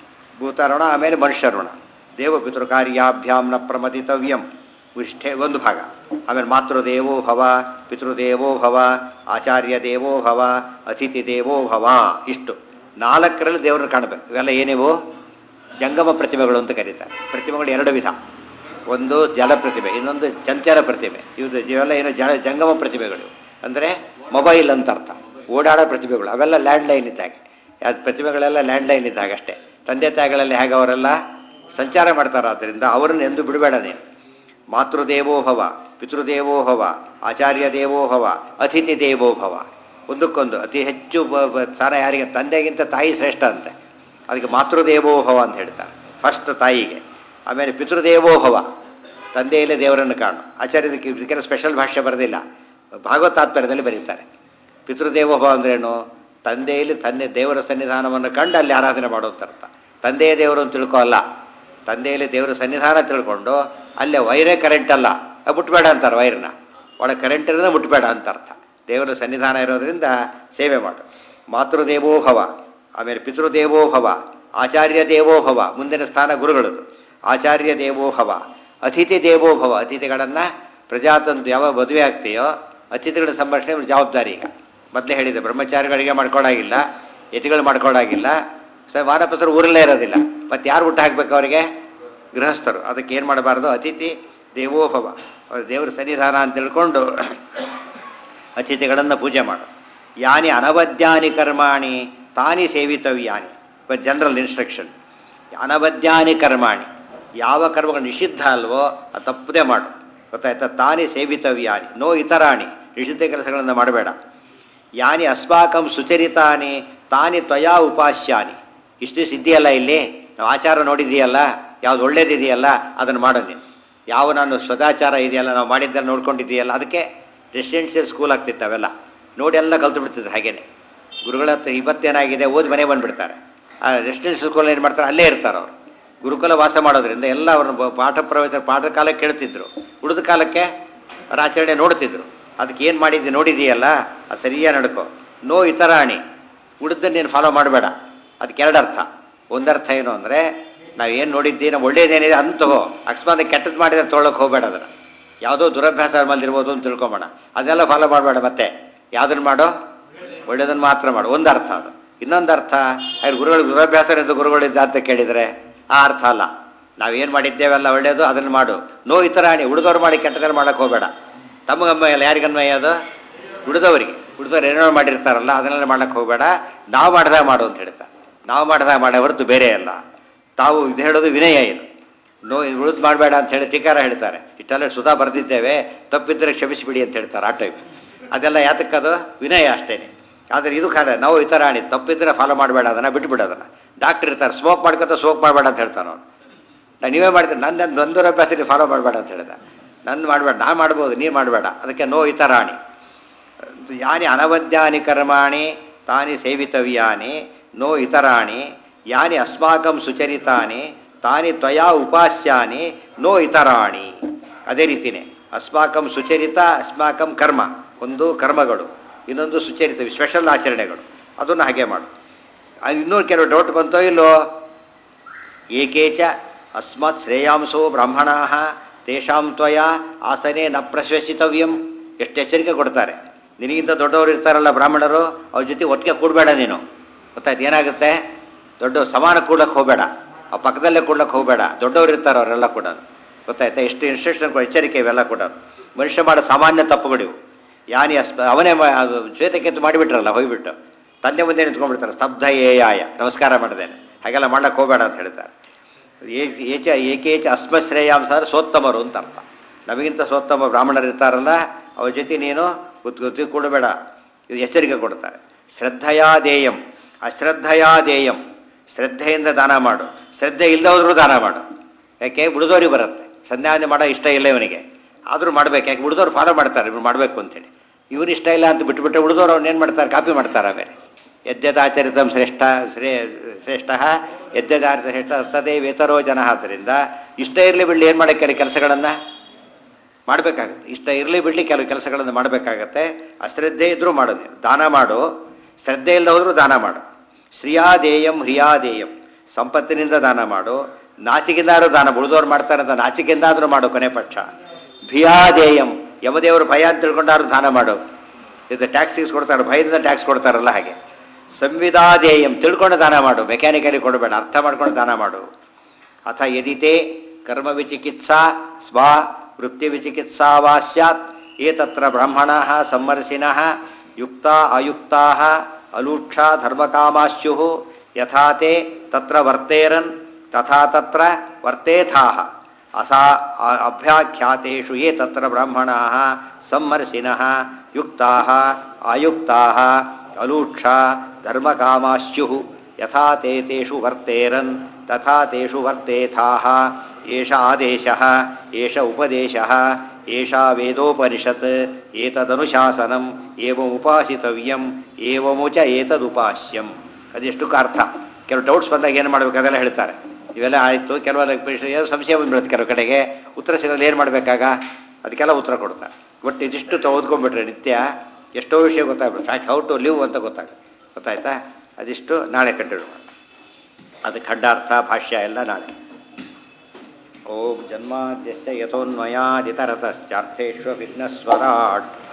A: ಆಮೇಲೆ ಮನುಷ್ಯ ಋಣ. ದೇವ ಪಿತೃಕಾರ್ಯಾಭ್ಯಾಮ್ ನ ಪ್ರಮದಿತವ್ಯಂ ಇಷ್ಟೇ ಒಂದು ಭಾಗ. ಆಮೇಲೆ ಮಾತೃದೇವೋ ಭವ, ಪಿತೃದೇವೋ ಭವ, ಆಚಾರ್ಯ ದೇವೋ ಭವ, ಅತಿಥಿ ದೇವೋ ಭವ. ಇಷ್ಟು 4ರಲ್ಲಿ ದೇವರನ್ನು ಕಾಣಬೇಕು. ಇವೆಲ್ಲ ಏನಿವು ಜಂಗಮ ಪ್ರತಿಮೆಗಳು ಅಂತ ಕರೀತಾರೆ. ಪ್ರತಿಮೆಗಳು 2 ವಿಧ, ಒಂದು ಜಲ ಪ್ರತಿಮೆ, ಇನ್ನೊಂದು ಚಂಚಲ ಪ್ರತಿಮೆ. ಇವೆಲ್ಲ ಏನು ಜಂಗಮ ಪ್ರತಿಮೆಗಳು ಅಂದರೆ ಮೊಬೈಲ್ ಅಂತ ಅರ್ಥ, ಓಡಾಡೋ ಪ್ರತಿಮೆಗಳು. ಅವೆಲ್ಲ ಲ್ಯಾಂಡ್ಲೈನ್ ಇದ್ದಾಗೆ, ಅದು ಪ್ರತಿಮೆಗಳೆಲ್ಲ ಲ್ಯಾಂಡ್ಲೈನ್ ಇದ್ದಾಗ ಅಷ್ಟೇ. ತಂದೆ ತಾಯಿಗಳಲ್ಲಿ ಹೇಗೆ ಅವರೆಲ್ಲ ಸಂಚಾರ ಮಾಡ್ತಾರೆ, ಆದ್ದರಿಂದ ಅವರನ್ನು ಎಂದು ಬಿಡಬೇಡ ನೀನು. ಮಾತೃದೇವೋ ಭವ, ಪಿತೃದೇವೋ ಭವ, ಆಚಾರ್ಯ ದೇವೋ ಭವ, ಅತಿಥಿ ದೇವೋ ಭವ. ಒಂದಕ್ಕೊಂದು ಅತಿ ಹೆಚ್ಚು ಸ್ಥಾನ ಯಾರಿಗೆ, ತಂದೆಗಿಂತ ತಾಯಿ ಶ್ರೇಷ್ಠ ಅಂತೆ. ಅದಕ್ಕೆ ಮಾತೃದೇವೋ ಭವ ಅಂತ ಹೇಳ್ತಾರೆ, ಫಸ್ಟ್ ತಾಯಿಗೆ. ಆಮೇಲೆ ಪಿತೃದೇವೋ ಭವ, ತಂದೆಯಲ್ಲೇ ದೇವರನ್ನು ಕಾಣು. ಆಚಾರ್ಯದಕ್ಕೆ ಇದಕ್ಕೆಲ್ಲ ಸ್ಪೆಷಲ್ ಭಾಷೆ ಬರೋದಿಲ್ಲ, ಭಾಗವತಾತ್ಪರ್ಯದಲ್ಲಿ ಬರೀತಾರೆ. ಪಿತೃದೇವೋ ಭವ ಅಂದ್ರೇನು, ತಂದೆಯಲ್ಲಿ ದೇವರ ಸನ್ನಿಧಾನವನ್ನು ಕಂಡು ಅಲ್ಲಿ ಆರಾಧನೆ ಮಾಡೋದು ಅರ್ಥ. ತಂದೆಯ ದೇವರು ಅಂತ ತಿಳ್ಕೊ ಅಲ್ಲ, ತಂದೆಯಲ್ಲಿ ದೇವರ ಸನ್ನಿಧಾನ ತಿಳ್ಕೊಂಡು ಅಲ್ಲೇ ವೈರೇ ಕರೆಂಟ್ ಅಲ್ಲ, ಮುಟ್ಬೇಡ ಅಂತಾರೆ. ವೈರನ್ನ ಒಳಗೆ ಕರೆಂಟ್ ಇರೋದೇ ಮುಟ್ಬೇಡ ಅಂತ ಅರ್ಥ. ದೇವರ ಸನ್ನಿಧಾನ ಇರೋದ್ರಿಂದ ಸೇವೆ ಮಾಡು. ಮಾತೃದೇವೋ ಭವ, ಆಮೇಲೆ ಪಿತೃದೇವೋ ಭವ, ಆಚಾರ್ಯ ದೇವೋ ಭವ, ಮುಂದಿನ ಸ್ಥಾನ ಗುರುಗಳದು. ಆಚಾರ್ಯ ದೇವೋ ಭವ, ಅತಿಥಿ ದೇವೋ ಭವ. ಅತಿಥಿಗಳನ್ನು ಪ್ರಜಾತಂತು ಯಾವಾಗ ಮದುವೆ ಆಗ್ತೀಯೋ ಅತಿಥಿಗಳ ಸಂರಕ್ಷಣೆ ಜವಾಬ್ದಾರಿ. ಈಗ ಮೊದಲೇ ಹೇಳಿದೆ, ಬ್ರಹ್ಮಚಾರಿಗಳಿಗೆ ಮಾಡ್ಕೊಳಾಗಿಲ್ಲ, ಯತಿಗಳು ಮಾಡ್ಕೊಳಾಗಿಲ್ಲ, ವಾನಪ್ರಸ್ಥರು ಊರಲ್ಲೇ ಇರೋದಿಲ್ಲ, ಮತ್ತು ಯಾರು ಊಟ ಹಾಕ್ಬೇಕು ಅವರಿಗೆ? ಗೃಹಸ್ಥರು. ಅದಕ್ಕೆ ಏನು ಮಾಡಬಾರ್ದು, ಅತಿಥಿ ದೇವೋಭವ, ದೇವರ ಸನ್ನಿಧಾನ ಅಂತ ತಿಳ್ಕೊಂಡು ಅತಿಥಿಗಳನ್ನು ಪೂಜೆ ಮಾಡು. ಯಾನಿ ಅನವದ್ಯಾನಿ ಕರ್ಮಾಣಿ ತಾನಿ ಸೇವಿತವ್ಯಾನಿ. ಬಟ್ ಜನರಲ್ ಇನ್ಸ್ಟ್ರಕ್ಷನ್, ಅನವದ್ಯಾನಿ ಕರ್ಮಾಣಿ, ಯಾವ ಕರ್ಮಗಳು ನಿಷಿದ್ಧ ಅಲ್ವೋ ಅದು ತಪ್ಪದೇ ಮಾಡು. ಗೊತ್ತಾಯ್ತಾ. ತಾನೇ ಸೇವಿತವ್ಯಾನಿ ನೋ ಇತರಾಣಿ, ನಿಷಿದ್ಧ ಕೆಲಸಗಳನ್ನು ಮಾಡಬೇಡ. ಯಾನಿ ಅಸ್ಮಾಕಂ ಸುಚರಿತಾನಿ ತಾನಿ ತ್ವಯಾ ಉಪಾಸ್ಯಾನಿ. ಇಷ್ಟು ಇದೆಯಲ್ಲ ಇಲ್ಲಿ ನಾವು ಆಚಾರ ನೋಡಿದೆಯಲ್ಲ, ಯಾವ್ದು ಒಳ್ಳೇದಿದೆಯಲ್ಲ ಅದನ್ನು ಮಾಡೋ ನೀನು. ಯಾವ ನಾನು ಸದಾಚಾರ ಇದೆಯಲ್ಲ ನಾವು ಮಾಡಿದ್ದೆಲ್ಲ ನೋಡ್ಕೊಂಡಿದ್ದೀಯಲ್ಲ, ಅದಕ್ಕೆ ರೆಸಿಡೆನ್ಷಿಯಲ್ ಸ್ಕೂಲ್ ಆಗ್ತಿತ್ತು ಅವೆಲ್ಲ ನೋಡಿ ಎಲ್ಲ ಕಲ್ತು ಬಿಡ್ತಿದ್ರು. ಹಾಗೇನೆ ಗುರುಗಳ ಹತ್ರ ಇವತ್ತೇನಾಗಿದೆ ಓದಿ ಮನೆ ಬಂದುಬಿಡ್ತಾರೆ. ಆ ರೆಸಿಡೆನ್ಷಿಯಲ್ ಸ್ಕೂಲ್ ಏನು ಮಾಡ್ತಾರೆ, ಅಲ್ಲೇ ಇರ್ತಾರೆ ಅವರು. ಗುರುಕುಲ ವಾಸ ಮಾಡೋದ್ರಿಂದ ಎಲ್ಲ ಅವ್ರನ್ನ ಪಾಠ ಪ್ರವಚನ ಪಾಠದ ಕಾಲಕ್ಕೆ ಕೇಳ್ತಿದ್ರು, ಉಳಿದ ಕಾಲಕ್ಕೆ ಅವ್ರ ಆಚರಣೆ ನೋಡ್ತಿದ್ರು. ಅದಕ್ಕೆ ಏನು ಮಾಡಿದ್ದೆ ನೋಡಿದೆಯಲ್ಲ ಅದು ಸರಿಯಾಗಿ ನಡ್ಕೋ. ನೋ ಇತರಾಣಿ, ಉಳಿದನ್ನು ನೀನು ಫಾಲೋ ಮಾಡಬೇಡ. ಅದಕ್ಕೆ ಎರಡು ಅರ್ಥ. ಒಂದರ್ಥ ಏನು ಅಂದರೆ ನಾವು ಏನು ನೋಡಿದ್ದೀವಿ ನಾವು ಒಳ್ಳೇದೇನಿದೆ ಅಂತ ತಗೋ, ಅಕಸ್ಮಾತ್ ಕೆಟ್ಟದ್ದು ಮಾಡಿದ್ರೆ ತೊಗೊಳಕ್ಕೆ ಹೋಗಬೇಡ. ಅದನ್ನು ಯಾವುದೋ ದುರಭ್ಯಾಸ ಮಲ್ಲಿರ್ಬೋದು ಅಂತ ತಿಳ್ಕೊಬೇಡ, ಅದನ್ನೆಲ್ಲ ಫಾಲೋ ಮಾಡಬೇಡ. ಮತ್ತೆ ಯಾವುದನ್ನು ಮಾಡೋ, ಒಳ್ಳೇದನ್ನು ಮಾತ್ರ ಮಾಡು. ಒಂದು ಅರ್ಥ ಅದು. ಇನ್ನೊಂದು ಅರ್ಥ ಅವ್ರು ಗುರುಗಳು ದುರಭ್ಯಾಸದಿಂದ ಗುರುಗಳಿದ್ದ ಅಂತ ಕೇಳಿದರೆ ಆ ಅರ್ಥ ಅಲ್ಲ. ನಾವೇನು ಮಾಡಿದ್ದೇವೆಲ್ಲ ಒಳ್ಳೆಯದು ಅದನ್ನು ಮಾಡು. ನೋ ಇತರಾಣಿ, ಉಳಿದವ್ರು ಮಾಡಿ ಕೆಟ್ಟದಲ್ಲಿ ಮಾಡೋಕ್ಕೆ ಹೋಗಬೇಡ. ತಮಗಮ್ಮ ಎಲ್ಲ ಯಾರಿಗನ್ವಯ ಅದು, ಉಳಿದವರಿಗೆ. ಉಳಿದವ್ರು ಏನೋ ಮಾಡಿರ್ತಾರಲ್ಲ ಅದನ್ನೆಲ್ಲ ಮಾಡೋಕ್ಕೆ ಹೋಗಬೇಡ. ನಾವು ಮಾಡ್ದಾಗ ಮಾಡು ಅಂತ ಹೇಳ್ತಾರೆ. ನಾವು ಮಾಡ್ದಾಗ ಮಾಡೋ ಹೊರತು ಬೇರೆ ಅಲ್ಲ. ತಾವು ಇದು ಹೇಳೋದು ವಿನಯ. ಇದು ನೋ ಉಳಿದು ಮಾಡಬೇಡ ಅಂತ ಹೇಳಿ ಟೀಕಾರ ಹೇಳ್ತಾರೆ. ಇಷ್ಟೆಲ್ಲ ಸುಧಾ ಬರೆದಿದ್ದೇವೆ, ತಪ್ಪಿದ್ದರೆ ಕ್ಷಮಿಸಿಬಿಡಿ ಅಂತ ಹೇಳ್ತಾರೆ. ಆ ಟೈಪ್ ಅದೆಲ್ಲ ಯಾತಕ್ಕದು ವಿನಯ ಅಷ್ಟೇ. ಆದರೆ ಇದು ಖಾರ ನಾವು ಈ ಥರ ಆಣಿ ತಪ್ಪಿದ್ರೆ ಫಾಲೋ ಮಾಡಬೇಡ, ಅದನ್ನು ಬಿಟ್ಟುಬಿಡೋದನ್ನು. ಡಾಕ್ಟರ್ ಇರ್ತಾರೆ, ಸ್ಮೋಕ್ ಮಾಡ್ಕೊತ ಸ್ಮೋಕ್ ಮಾಡಬೇಡ ಅಂತ ಹೇಳ್ತಾನೆ ಅವನು. ನಾನು ನೀವೇ ಮಾಡ್ತೀನಿ, ನಂದು ಅಭ್ಯಾಸ ನೀವು ಫಾಲೋ ಮಾಡಬೇಡ ಅಂತ ಹೇಳಿದ. ನಂದು ಮಾಡಬೇಡ, ನಾನು ಮಾಡ್ಬೋದು, ನೀನು ಮಾಡಬೇಡ. ಅದಕ್ಕೆ ನೋ ಈ ಥರ ಆಣಿ. ಯಾನಿ ಅನವದ್ಯಾನಿ ಕರ್ಮಾಣಿ ತಾನಿ ಸೇವಿತವ್ಯಾನಿ ನೋ ಇತರಾಣಿ ಯಾನಿ ಅಸ್ಮಾಕಂ ಸುಚರಿತಾನಿ ತಾನಿ ತ್ವಯಾ ಉಪಾಸ್ಯಾನಿ ನೋ ಇತರಾಣಿ. ಅದೇ ರೀತಿಯೇ ಅಸ್ಮಾಕಂ ಸುಚರಿತ, ಅಸ್ಮಾಕಂ ಕರ್ಮ, ಒಂದು ಕರ್ಮಗಳು, ಇನ್ನೊಂದು ಸುಚರಿತ ಸ್ಪೆಷಲ್ ಆಚರಣೆಗಳು. ಅದನ್ನು ಹಾಗೆ ಮಾಡು. ಇನ್ನೂ ಕೆಲವು ಡೌಟ್ ಬಂತೋ ಇಲ್ಲೋ. ಏಕೇಚ ಅಸ್ಮತ್ ಶ್ರೇಯಾಂಸೋ ಬ್ರಾಹ್ಮಣಾ ತೇಷಾಂ ತ್ವಯಾ ಆಸನೆ ನ ಪ್ರಶ್ವಸಿತವ್ಯಂ. ಎಷ್ಟು ಎಚ್ಚರಿಕೆ ಕೊಡ್ತಾರೆ. ನಿನಗಿಂತ ದೊಡ್ಡವರು ಇರ್ತಾರಲ್ಲ ಬ್ರಾಹ್ಮಣರು, ಅವ್ರ ಜೊತೆ ಒಟ್ಟಿಗೆ ಕೂಡಬೇಡ ನೀನು. ಗೊತ್ತಾಯ್ತು ಏನಾಗುತ್ತೆ, ದೊಡ್ಡ ಸಮಾನ ಕೂಡಕ್ಕೆ ಹೋಗಬೇಡ, ಆ ಪಕ್ಕದಲ್ಲೇ ಕೂಡಕ್ಕೆ ಹೋಗಬೇಡ. ದೊಡ್ಡವರು ಇರ್ತಾರೆ ಅವರೆಲ್ಲ ಕೂಡ. ಗೊತ್ತಾಯ್ತಾ, ಎಷ್ಟು ಇನ್ಸ್ಟ್ರಕ್ಷನ್ ಎಚ್ಚರಿಕೆ ಇವೆಲ್ಲ ಕೂಡ. ಮನುಷ್ಯ ಮಾಡೋ ಸಾಮಾನ್ಯ ತಪ್ಪುಗಳಿವು. ಯಾನಿ ಅವನೇ ಶ್ವೇತಕ್ಕೆಂತ ಮಾಡಿಬಿಟ್ರಲ್ಲ, ಹೋಗಿಬಿಟ್ಟು ತಂದೆ ಮುಂದೆ ನಿಂತ್ಕೊಂಡ್ಬಿಡ್ತಾರೆ, ಸ್ತಬ್ಧ ಏಯಾಯ, ನಮಸ್ಕಾರ ಮಾಡಿದ್ದೇನೆ, ಹಾಗೆಲ್ಲ ಮಾಡ್ಲಿಕ್ಕೆ ಹೋಗಬೇಡ ಅಂತ ಹೇಳ್ತಾರೆ. ಏಕೇಚ ಅಸ್ಮಶ್ರೇಯಾಂಸ ಸೋತ್ತಮರು ಅಂತ ಅರ್ಥ. ನಮಗಿಂತ ಸೋತ್ತಮ ಬ್ರಾಹ್ಮಣರು ಇರ್ತಾರಲ್ಲ ಅವ್ರ ಜೊತೆ ನೀನು ಗೊತ್ತಿ ಕೊಡಬೇಡ, ಇದು ಎಚ್ಚರಿಕೆ ಕೊಡ್ತಾರೆ. ಶ್ರದ್ಧೆಯಾದೇಯಂ ಅಶ್ರದ್ಧೆಯಾದೇಯಂ. ಶ್ರದ್ಧೆಯಿಂದ ದಾನ ಮಾಡು, ಶ್ರದ್ಧೆ ಇಲ್ಲದವ್ರಿಗೂ ದಾನ ಮಾಡು. ಯಾಕೆ ಬಿಡಿದವ್ರಿಗೆ ಬರುತ್ತೆ, ಸಂಧ್ಯಾವಂದನೆ ಮಾಡೋ ಇಷ್ಟ ಇಲ್ಲ ಇವನಿಗೆ, ಆದರೂ ಮಾಡಬೇಕು. ಯಾಕೆ ಬಿಡಿದವ್ರು ಫಾಲೋ ಮಾಡ್ತಾರೆ, ಇವ್ರು ಮಾಡಬೇಕು ಅಂತೇಳಿ. ಇವ್ರು ಇಷ್ಟ ಇಲ್ಲ ಅಂತ ಬಿಟ್ಟುಬಿಟ್ಟು ಉಳಿದವ್ರು ಅವ್ನು ಮಾಡ್ತಾರೆ, ಕಾಪಿ ಮಾಡ್ತಾರೆ. ಆಮೇಲೆ ಯದ್ಯದಾಚರಿತಂ ಶ್ರೇಷ್ಠ ಯದ್ಯದಾಚರಿತ ಶ್ರೇಷ್ಠ ತದೇ ವೇತರೋ ಜನ. ಆದ್ದರಿಂದ ಇಷ್ಟ ಇರಲಿ ಬಿಡಲಿ ಏನು ಮಾಡೋಕ್ಕೆ ಕೆಲಸಗಳನ್ನು ಮಾಡಬೇಕಾಗತ್ತೆ. ಇಷ್ಟ ಇರಲಿ ಬಿಡಲಿ ಕೆಲವು ಕೆಲಸಗಳನ್ನು ಮಾಡಬೇಕಾಗತ್ತೆ. ಅಶ್ರದ್ಧೆ ಇದ್ದರೂ ಮಾಡೋದು, ದಾನ ಮಾಡು. ಶ್ರದ್ಧೆ ಇಲ್ಲದವ್ರು ದಾನ ಮಾಡು. ಶ್ರಿಯಾದೇಯಂ ಹ್ರಿಯಾದೇಯಂ, ಸಂಪತ್ತಿನಿಂದ ದಾನ ಮಾಡು. ನಾಚಿಕೆಯಿಂದಾದ್ರೂ ದಾನ, ಉಳಿದವ್ರು ಮಾಡ್ತಾರೆ ಅಂತ ನಾಚಿಕೆಯಿಂದಾದರೂ ಮಾಡು ಕೊನೆ ಪಕ್ಷ. ಭಿಯಾದೇಯಂ, ಯಮದೇವರು ಭಯ ಅಂತ ತಿಳ್ಕೊಂಡಾದ್ರು ದಾನ ಮಾಡು. ಇದು ಟ್ಯಾಕ್ಸ್ ಕೊಡ್ತಾರೆ, ಭಯದಿಂದ ಟ್ಯಾಕ್ಸ್ ಕೊಡ್ತಾರಲ್ಲ ಹಾಗೆ. ಸಂವಿದಾದೇಯಂ, ತಿಳ್ಕೊಂಡು ದಾನ ಮಾಡು, ಮೆಕ್ಯಾನಿಕಲಿ ಕೊಡಬೇಡ, ಅರ್ಥ ಮಾಡ್ಕೊಂಡು ದಾನ ಮಾಡು. ಅಥ ಯದಿತೆ ಕರ್ಮ ವಿಚಿಕಿತ್ಸಾ ಸ್ವಾ ವೃತ್ತಿ ವಿಚಿಕಿತ್ಸಾ ವಾ ಸ್ಯಾತ್ ಏತತ್ರ ಬ್ರಾಹ್ಮಣಾಃ ಸಮ್ಮರ್ಷಿನಃ ಯುಕ್ತಾ ಅಯುಕ್ತಾಃ ಅಲೂಕ್ಷಾ ಧರ್ಮಕಾಮಾಶ್ಯುಃ ಯಥಾ ತೇ ತತ್ರ ವರ್ತೇರನ್ ತಥಾ ತತ್ರ ವರ್ತೇಥಾಃ ಅಸಾ ಅಭ್ಯಾಖ್ಯಾತೇಷು ಯೇ ತತ್ರ ಬ್ರಾಹ್ಮಣಾಃ ಸಮ್ಮರ್ಷಿನಃ ಯುಕ್ತಾಃ ಅಯುಕ್ತಾಃ ಅಲೂಕ್ಷಾ ಧರ್ಮಕಾಮಾಶ್ಯುಃ ಯಥಾ ತೇ ತೇಷು ವರ್ತೇರನ್ ತಥಾ ತೇಷು ವರ್ತೇಥಾಃ ಏಷ ಆದೇಶಃ ಏಷ ಉಪದೇಶಃ ಏಷಾ ವೇದೋಪನಿಷತ್ ಏತದನುಶಾಸನಂ ಏವಮುಪಾಸಿತವ್ಯಂ ಏವಮುಚ ಏತದುಪಾಸ್ಯಂ. ಅದೆಷ್ಟು ಅರ್ಥ. ಕೆಲವು ಡೌಟ್ಸ್ ಬಂದಾಗ ಏನು ಮಾಡಬೇಕು ಅದೆಲ್ಲ ಹೇಳ್ತಾರೆ. ಇವೆಲ್ಲ ಆಯಿತು. ಕೆಲವೆಲ್ಲ ಸಂಶಯ ಬಂದ್ಬಿಡುತ್ತೆ ಕೆಲವು ಕಡೆಗೆ, ಉತ್ತರ ಸಿಗೋದು ಏನು ಮಾಡಬೇಕಾಗ ಅದಕ್ಕೆಲ್ಲ ಉತ್ತರ ಕೊಡ್ತಾರೆ. ಒಟ್ಟು ಇದಿಷ್ಟು ಓದ್ಕೊಂಡ್ಬಿಟ್ರೆ ನಿತ್ಯ ಎಷ್ಟೋ ವಿಷಯ ಗೊತ್ತಾಗ್ಬಿಡುತ್ತೆ. ಫ್ಯಾಕ್ಟ್ ಹೌ ಟು ಲಿವ್ ಅಂತ ಗೊತ್ತಾಯ್ತಾ. ಅದಿಷ್ಟು ನಾಳೆ ಕಂಟಿನ್ಯೂ ಮಾಡಿ. ಅದಕ್ಕೆ ಖಂಡಾರ್ಥ ಭಾಷ್ಯ ಎಲ್ಲ ನಾಳೆ. ಓಂ ಜನ್ಮಾದ್ಯಸ್ಯ ಯತೋನ್ಮಯಾದಿತರತಶ್ಚಾರ್ಥೇಷ್ವಭಿಘ್ನಸ್ವರಾಟ್